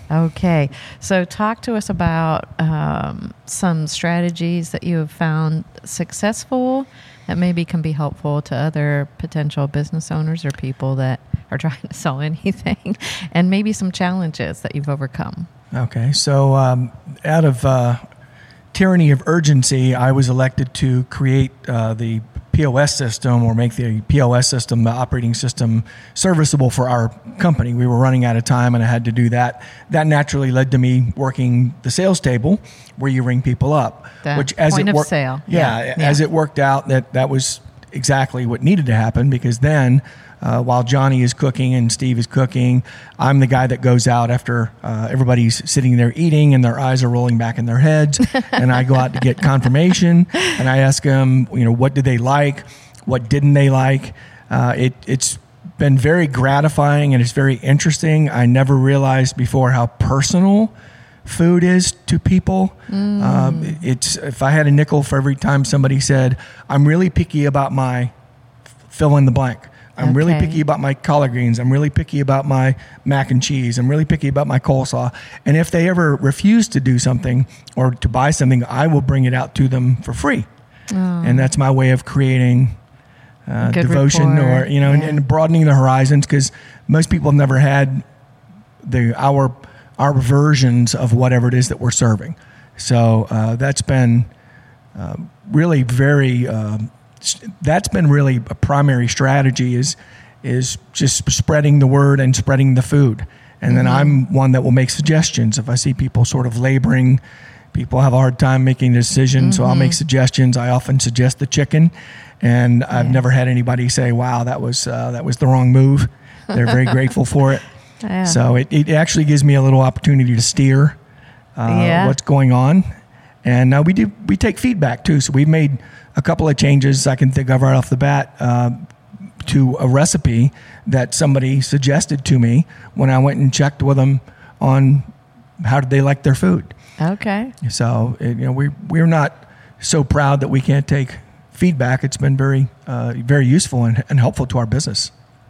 Okay. So talk to us about um, some strategies that you have found successful that maybe can be helpful to other potential business owners or people that are trying to sell anything, and maybe some challenges that you've overcome. Okay. So um, out of uh, tyranny of urgency, I was elected to create uh, the P O S system, or make the P O S system, the operating system, serviceable for our company. We were running out of time, and I had to do that. That naturally led to me working the sales table, where you ring people up. The which, as point it of wor- sale. Yeah, Yeah. as Yeah. it worked out, that that was exactly what needed to happen, because then, uh, while Johnny is cooking and Steve is cooking, I'm the guy that goes out after uh, everybody's sitting there eating and their eyes are rolling back in their heads, and I go out to get confirmation, and I ask them, you know, what did they like, what didn't they like. Uh, it, it's been very gratifying, and it's very interesting. I never realized before how personal food is to people. Mm. Um, it's if I had a nickel for every time somebody said, I'm really picky about my fill in the blank. I'm Okay. really picky about my collard greens. I'm really picky about my mac and cheese. I'm really picky about my coleslaw. And if they ever refuse to do something or to buy something, I will bring it out to them for free. Oh. And that's my way of creating uh, Good devotion, rapport. or you know, and, Yeah. and broadening the horizons, because most people have never had the our our versions of whatever it is that we're serving. So uh, that's been uh, really very. Um, that's been really a primary strategy, is is just spreading the word and spreading the food. And then I'm one that will make suggestions. If I see people sort of laboring, people have a hard time making a decision, so I'll make suggestions. I often suggest the chicken, and I've Yeah. never had anybody say, "Wow, that was uh, that was the wrong move." They're very grateful for it. Yeah. So it, it actually gives me a little opportunity to steer uh, Yeah. what's going on. And now we do we take feedback too. So we've made a couple of changes I can think of right off the bat uh, to a recipe that somebody suggested to me when I went and checked with them on how did they like their food. Okay. So it, you know we we're not so proud that we can't take feedback. It's been very uh, very useful and, and helpful to our business.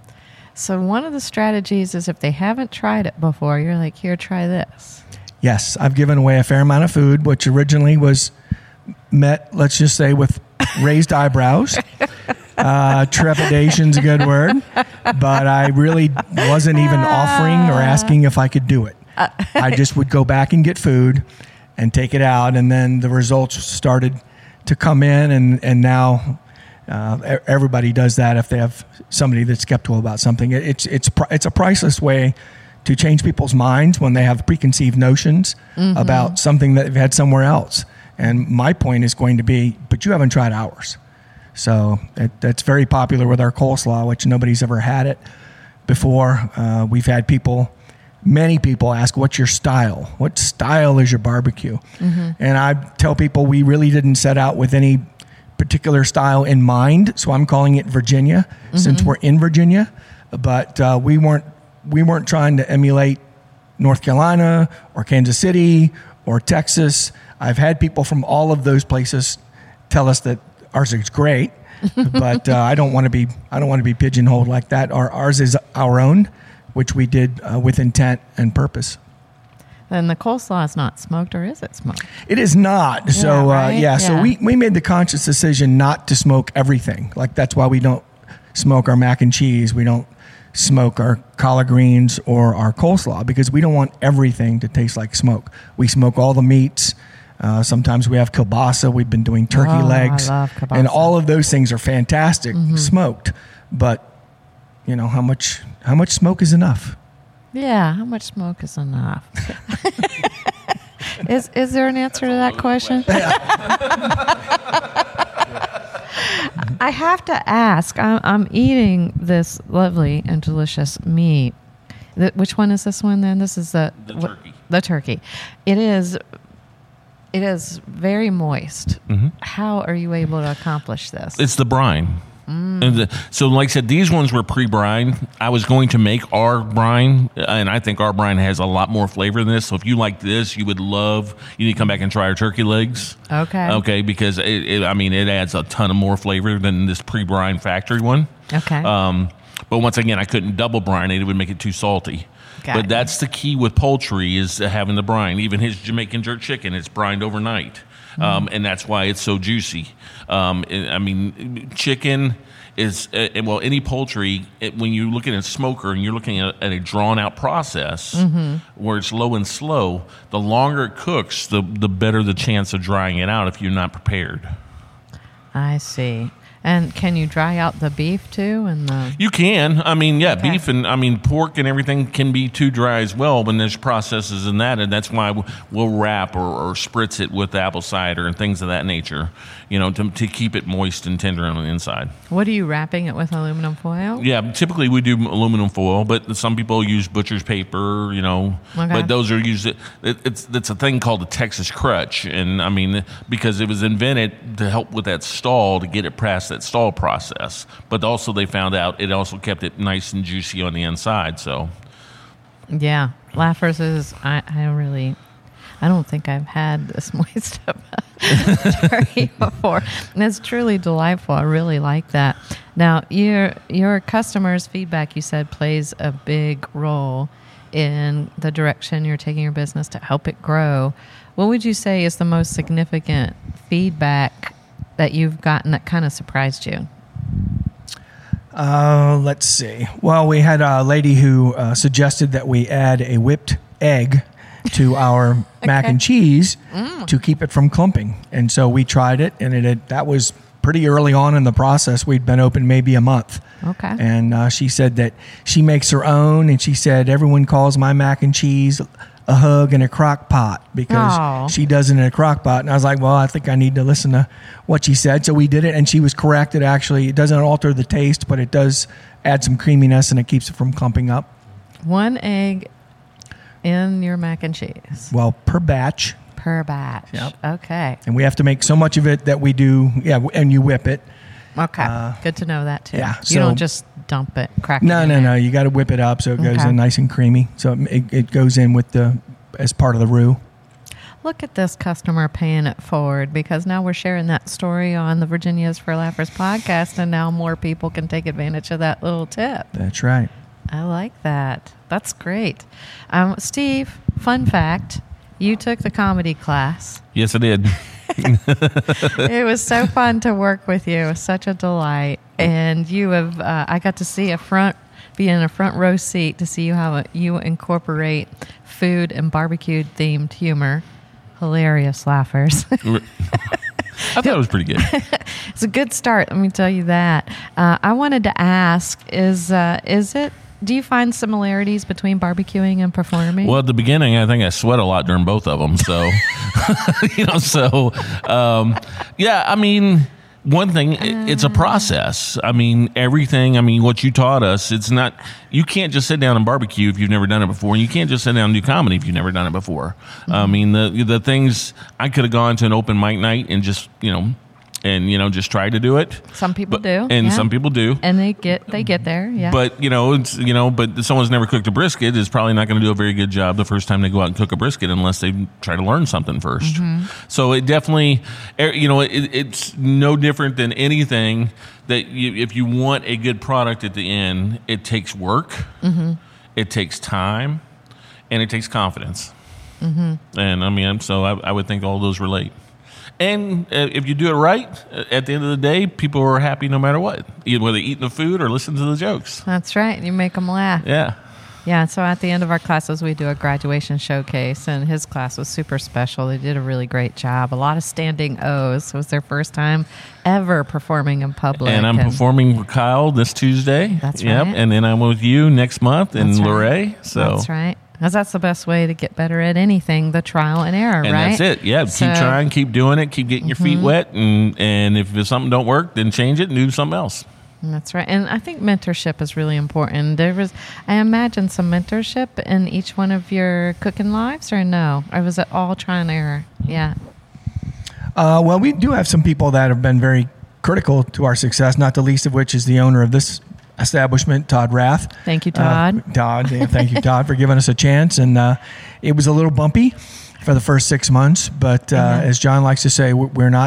So one of the strategies is if they haven't tried it before, you're like, here, try this. Yes, I've given away a fair amount of food, which originally was met, let's just say, with raised eyebrows. Uh, trepidation's a good word, but I really wasn't even offering or asking if I could do it. I just would go back and get food and take it out, and then the results started to come in, and, and now uh, everybody does that if they have somebody that's skeptical about something. It's, it's, it's a priceless way to change people's minds when they have preconceived notions mm-hmm. about something that they've had somewhere else. And my point is going to be, but you haven't tried ours. So it, that's very popular with our coleslaw, which nobody's ever had it before. Uh, we've had people, many people ask, what's your style? What style is your barbecue? Mm-hmm. And I tell people we really didn't set out with any particular style in mind. So I'm calling it Virginia mm-hmm. since we're in Virginia. But uh, we weren't we weren't trying to emulate North Carolina or Kansas City or Texas. I've had people from all of those places tell us that ours is great, but uh, I don't want to be I don't want to be pigeonholed like that. Our ours is our own, which we did uh, with intent and purpose. Then the coleslaw is not smoked, or is it smoked? It is not. Yeah, so right? uh, yeah, yeah. so we we made the conscious decision not to smoke everything. Like that's why we don't smoke our mac and cheese. We don't smoke our collard greens or our coleslaw, because we don't want everything to taste like smoke. We smoke all the meats. Uh, sometimes we have kielbasa. We've been doing turkey Oh, legs. I love kielbasa. And all of those things are fantastic Mm-hmm. smoked. But, you know, how much how much smoke is enough? Yeah, how much smoke is enough? is is there an answer to that question? I have to ask. I'm, I'm eating this lovely and delicious meat. The, which one is this one then? This is the The wh- turkey. the turkey. It is. It is very moist. Mm-hmm. How are you able to accomplish this? It's the brine. Mm. And the, so, like I said, these ones were pre-brine. I was going to make our brine, and I think our brine has a lot more flavor than this. So, if you like this, you would love. You need to come back and try our turkey legs. Okay. Okay, because it, it, I mean, it adds a ton of more flavor than this pre-brine factory one. Okay. Um, but once again, I couldn't double brine it; it would make it too salty. Got but it. that's the key with poultry is having the brine. Even his Jamaican jerk chicken, it's brined overnight, Mm-hmm. um, and that's why it's so juicy. Um, I mean, chicken is uh, well, any poultry. It, when you're looking at a smoker and you're looking at, at a drawn out process Mm-hmm. where it's low and slow, the longer it cooks, the the better the chance of drying it out if you're not prepared. I see. And can you dry out the beef too? And the You can. I mean, yeah, Okay. beef and I mean pork and everything can be too dry as well when there's processes in that, and that's why we'll wrap or, or spritz it with apple cider and things of that nature, you know, to, to keep it moist and tender on the inside. what are you wrapping it with? Aluminum foil? Yeah, typically we do aluminum foil, but some people use butcher's paper, you know. Okay. But those are used. It, it's it's a thing called the Texas crutch, and I mean because it was invented to help with that stall to get it past that stall process. But also they found out it also kept it nice and juicy on the inside. So Yeah. Laughers is, I, I don't really, I don't think I've had this moist of a turkey before. And it's truly delightful. I really like that. Now, your your customers' feedback, you said, plays a big role in the direction you're taking your business to help it grow. What would you say is the most significant feedback that you've gotten that kind of surprised you? Uh, let's see. Well, we had a lady who uh, suggested that we add a whipped egg to our mac and cheese to keep it from clumping. And so we tried it, and it had, that was pretty early on in the process. We'd been open maybe a month. Okay. And uh, she said that she makes her own, and she said everyone calls my mac and cheese a hug in a crock pot because Aw. she does it in a crock pot. And I was like, well, I think I need to listen to what she said. So we did it, and she was correct. It actually, it doesn't alter the taste, but it does add some creaminess, and it keeps it from clumping up. One egg in your mac and cheese Well, per batch. per batch. Yep. Okay. And we have to make so much of it that we do, yeah, and you whip it. Okay. Good to know that too. yeah, you so- don't just dump it, crack it. No, in no, there. no. You got to whip it up so it goes Okay. in nice and creamy. So it, it, it goes in with the, as part of the roux. Look at this customer paying it forward because now we're sharing that story on the Virginia's for Laughers podcast, and now more people can take advantage of that little tip. That's right. I like that. That's great. Um, Steve, fun fact, you took the comedy class. yes, I did. It was so fun to work with you. It was such a delight. And you have, uh, I got to see a front, be in a front row seat to see how you incorporate food and barbecue themed humor. Hilarious laughers. I thought it was pretty good. It's a good start. Let me tell you that. Uh, I wanted to ask: Is uh, is it? Do you find similarities between barbecuing and performing? Well, at the beginning, I think I sweat a lot during both of them. So, you know, so um, yeah. I mean, one thing, it, it's a process. I mean, everything. I mean, what you taught us, it's not. You can't just sit down and barbecue if you've never done it before, and you can't just sit down and do comedy if you've never done it before. Mm-hmm. I mean, the the things I could have gone to an open mic night and just you know. And you know, just try to do it. Some people But- do, and yeah. some people do. and they get they get there. Yeah. But you know, it's you know, but someone's never cooked a brisket is probably not going to do a very good job the first time they go out and cook a brisket unless they try to learn something first. So it definitely, er, you know, it, it's no different than anything that you, if you want a good product at the end, it takes work, it takes time, and it takes confidence. And I mean, so I, I would think all those relate. And uh, if you do it right, uh, at the end of the day, people are happy no matter what, either whether eating the food or listening to the jokes. That's right. You make them laugh. Yeah. Yeah, so at the end of our classes, we do a graduation showcase, and his class was super special. They did a really great job. A lot of standing O's. It was their first time ever performing in public. And I'm performing with Kyle this Tuesday. That's Yep. right. And then I'm with you next month in That's right. Luray. So That's right. Because that's the best way to get better at anything, the trial and error, and right? that's it. Yeah. So- keep trying, keep doing it, keep getting your feet wet, and and if something don't work, then change it and do something else. That's right. And I think mentorship is really important. There was, I imagine, some mentorship in each one of your cooking lives, or no? Or was it all trial and error? Yeah. Uh, well, we do have some people that have been very critical to our success, not the least of which is the owner of this establishment, Todd Rath. Thank you, Todd. Uh, Todd, yeah, thank you, Todd, for giving us a chance. And uh, it was a little bumpy for the first six months, but uh, Mhm. as John likes to say, we- we're not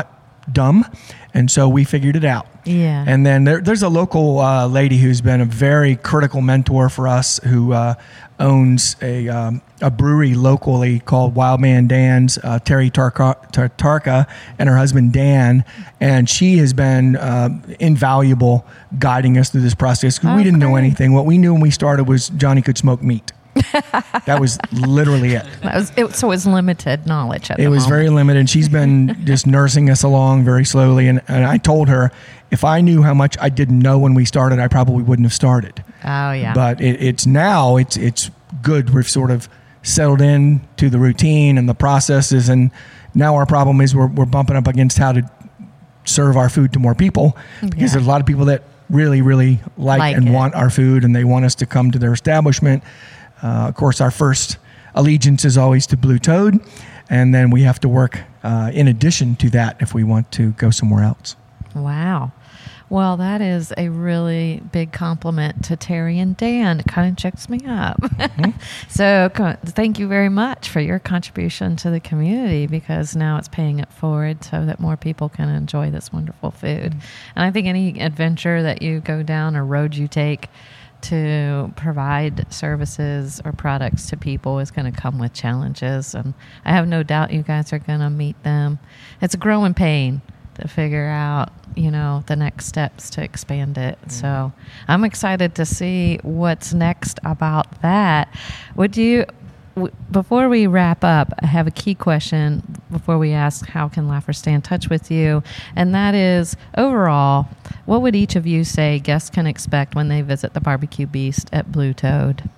dumb. And so we figured it out. Yeah. And then there, there's a local uh, lady who's been a very critical mentor for us who uh, owns a um, a brewery locally called Wild Man Dan's, uh, Terry Tarka, Tarka and her husband Dan. And she has been uh, invaluable guiding us through this process because Oh, we didn't know great. anything. What we knew when we started was Johnny could smoke meat. That was literally it. That was, it, so it was limited knowledge at It the was moment. very limited. She's been just nursing us along very slowly. And, and I told her if I knew how much I didn't know when we started, I probably wouldn't have started. Oh, yeah. But it, it's now, it's it's good. We've sort of settled in to the routine and the processes. And now our problem is we're, we're bumping up against how to serve our food to more people because Yeah. there's a lot of people that really, really like, Like and it. want our food and they want us to come to their establishment. Uh, of course, our first allegiance is always to Blue Toad, and then we have to work uh, in addition to that if we want to go somewhere else. Wow. Well, that is a really big compliment to Terry and Dan. It kind of checks me up. Mm-hmm. So co- thank you very much for your contribution to the community because now it's paying it forward so that more people can enjoy this wonderful food. And I think any adventure that you go down or road you take to provide services or products to people is going to come with challenges. And I have no doubt you guys are going to meet them. It's a growing pain to figure out, you know, the next steps to expand it. Mm. So I'm excited to see what's next about that. Would you, w- before we wrap up, I have a key question before we ask how can Laughers stay in touch with you, and that is, overall, what would each of you say guests can expect when they visit the Barbecue Beast at Blue Toad?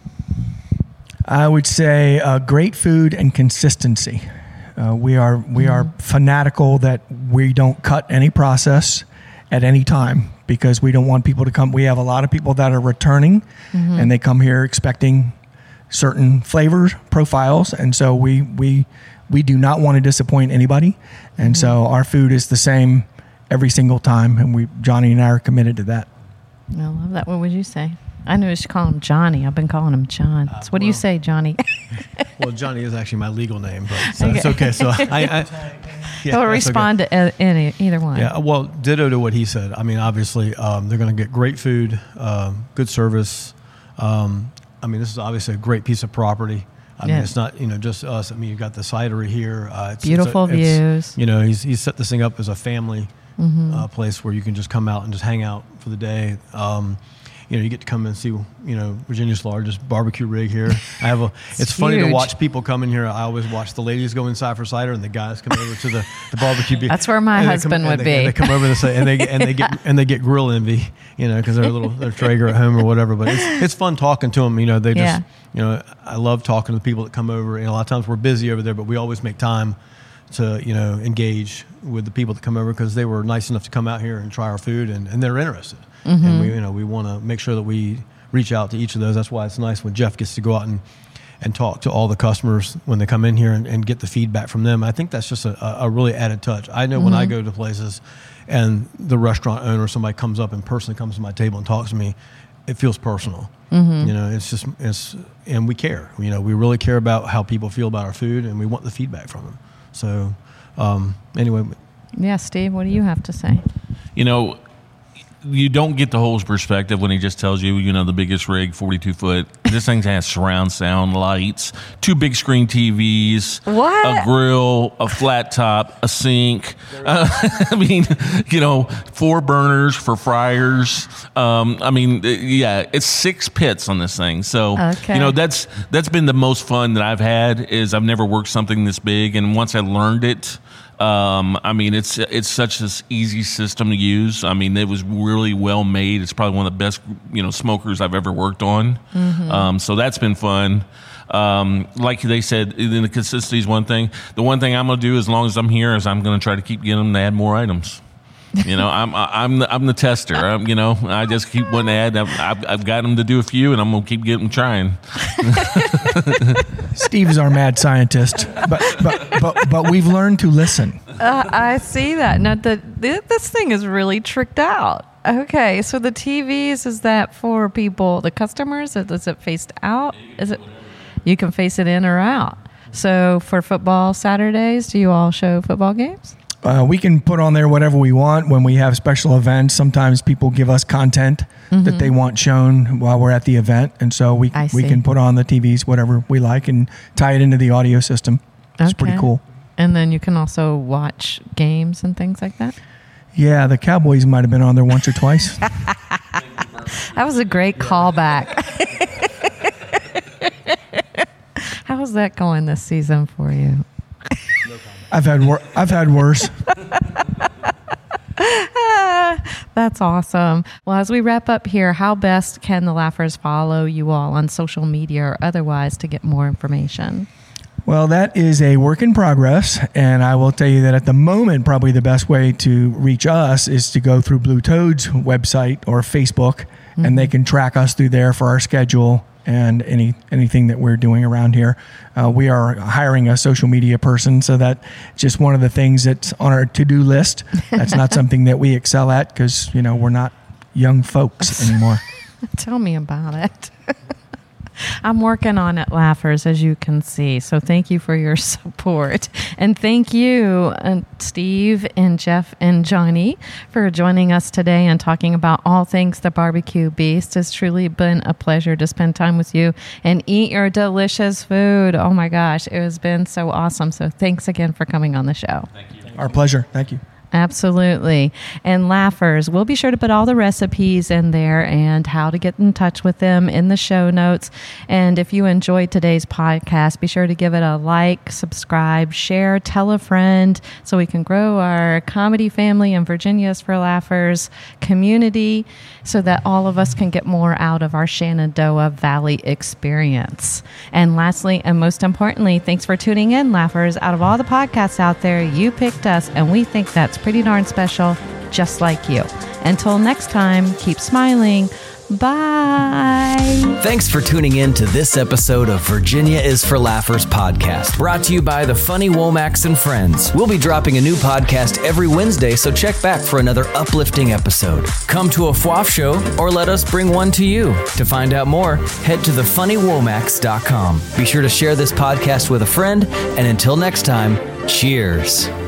I would say uh, great food and consistency. Uh, we are we Mm-hmm. are fanatical that we don't cut any process at any time because we don't want people to come. We have a lot of people that are returning, Mm-hmm. and they come here expecting certain flavor profiles, and so we we we do not want to disappoint anybody, and Mm-hmm. so our food is the same every single time, and we Johnny and I are committed to that. I love that. What would you say? I knew we should call him Johnny. I've been calling him John. So what do you well- say, Johnny? Well, Johnny is actually my legal name, but so it's okay. So I, I yeah, He'll that's respond okay. to e- any, either one. Yeah, well, ditto to what he said. I mean, obviously, um, they're going to get great food, um, good service. Um, I mean, this is obviously a great piece of property. I Yeah. mean, it's not, you know, just us. I mean, you've got the cidery here. Uh, it's, Beautiful it's a, it's, views. You know, he's he's set this thing up as a family Mm-hmm. uh, place where you can just come out and just hang out for the day. Um, you know, you get to come and see, you know, Virginia's largest barbecue rig here. I have a. it's It's funny to huge. watch people come in here. I always watch the ladies go inside for cider and the guys come over to the, the barbecue. Be- That's where my and they husband come, would and they, be. And they come over and they say, and they and they get and they get grill envy, you know, because they're a little they're Traeger at home or whatever. But it's it's fun talking to them. You know, they just Yeah. you know, I love talking to the people that come over. And a lot of times we're busy over there, but we always make time to, you know, engage with the people that come over because they were nice enough to come out here and try our food and, and they're interested. Mm-hmm. And we, you know, we want to make sure that we reach out to each of those. That's why it's nice when Jeff gets to go out and, and talk to all the customers when they come in here and, and get the feedback from them. I think that's just a, a really added touch. I know when I go to places and the restaurant owner or somebody comes up and personally comes to my table and talks to me, it feels personal. Mm-hmm. You know, it's just, it's, and we care. You know, we really care about how people feel about our food and we want the feedback from them. So, um, anyway. Yeah, Steve, what do you have to say? You know, you don't get the whole perspective when he just tells you, you know, the biggest rig, forty-two foot. This thing has surround sound, lights, two big screen T Vs, What? a grill, a flat top, a sink. Uh, I mean, you know, four burners for fryers. Um, I mean, uh, yeah, it's six pits on this thing. So, Okay. you know, that's that's been the most fun that I've had. Is I've never worked something this big, and once I learned it. Um, I mean, it's it's such an easy system to use. I mean, it was really well made. It's probably one of the best, you know, smokers I've ever worked on. Mm-hmm. Um, so that's been fun. Um, like they said, the consistency is one thing. The one thing I'm going to do as long as I'm here is I'm going to try to keep getting them to add more items. You know, I'm I'm the, I'm the tester. I'm, you know, I just keep wanting to add. I've, I've, I've got them to do a few, and I'm going to keep getting them trying. Steve is our mad scientist, but but but, but we've learned to listen. Uh, I see that. Now, the, the, this thing is really tricked out. Okay, so the T Vs, is that for people, the customers? Is it faced out? Is it? You can face it in or out. So for football Saturdays, do you all show football games? Uh, we can put on there whatever we want when we have special events. Sometimes people give us content mm-hmm. that they want shown while we're at the event. And so we we can put on the T Vs whatever we like and tie it into the audio system. It's okay. Pretty cool. And then you can also watch games and things like that? Yeah, the Cowboys might have been on there once or twice. That was a great callback. How's that going this season for you? I've had wor- I've had worse. That's awesome. Well, as we wrap up here, how best can the Laughers follow you all on social media or otherwise to get more information? Well, that is a work in progress, and I will tell you that at the moment, probably the best way to reach us is to go through Blue Toad's website or Facebook, mm-hmm. and they can track us through there for our schedule and any anything that we're doing around here. Uh, we are hiring a social media person, so that's just one of the things that's on our to-do list. That's not something that we excel at because, you know, we're not young folks anymore. Tell me about it. I'm working on it, Laughers, as you can see. So thank you for your support. And thank you, uh, Steve and Jeff and Johnny, for joining us today and talking about all things the barbecue beast. It's truly been a pleasure to spend time with you and eat your delicious food. Oh my gosh, it has been so awesome. So thanks again for coming on the show. Thank you. Our pleasure. Thank you. Absolutely. And Laughers, we'll be sure to put all the recipes in there and how to get in touch with them in the show notes. And if you enjoyed today's podcast, be sure to give it a like, subscribe, share, tell a friend so we can grow our comedy family and Virginia's for Laughers community so that all of us can get more out of our Shenandoah Valley experience. And lastly, and most importantly, thanks for tuning in, Laughers. Out of all the podcasts out there, you picked us, and we think that's pretty darn special, just like you. Until next time, keep smiling. Bye. Thanks for tuning in to this episode of Virginia is for Laughers podcast, brought to you by the Funny Womax and Friends. We'll be dropping a new podcast every Wednesday, so check back for another uplifting episode. Come to a F W A F show or let us bring one to you. To find out more, head to the funny womax dot com. Be sure to share this podcast with a friend, and until next time, cheers.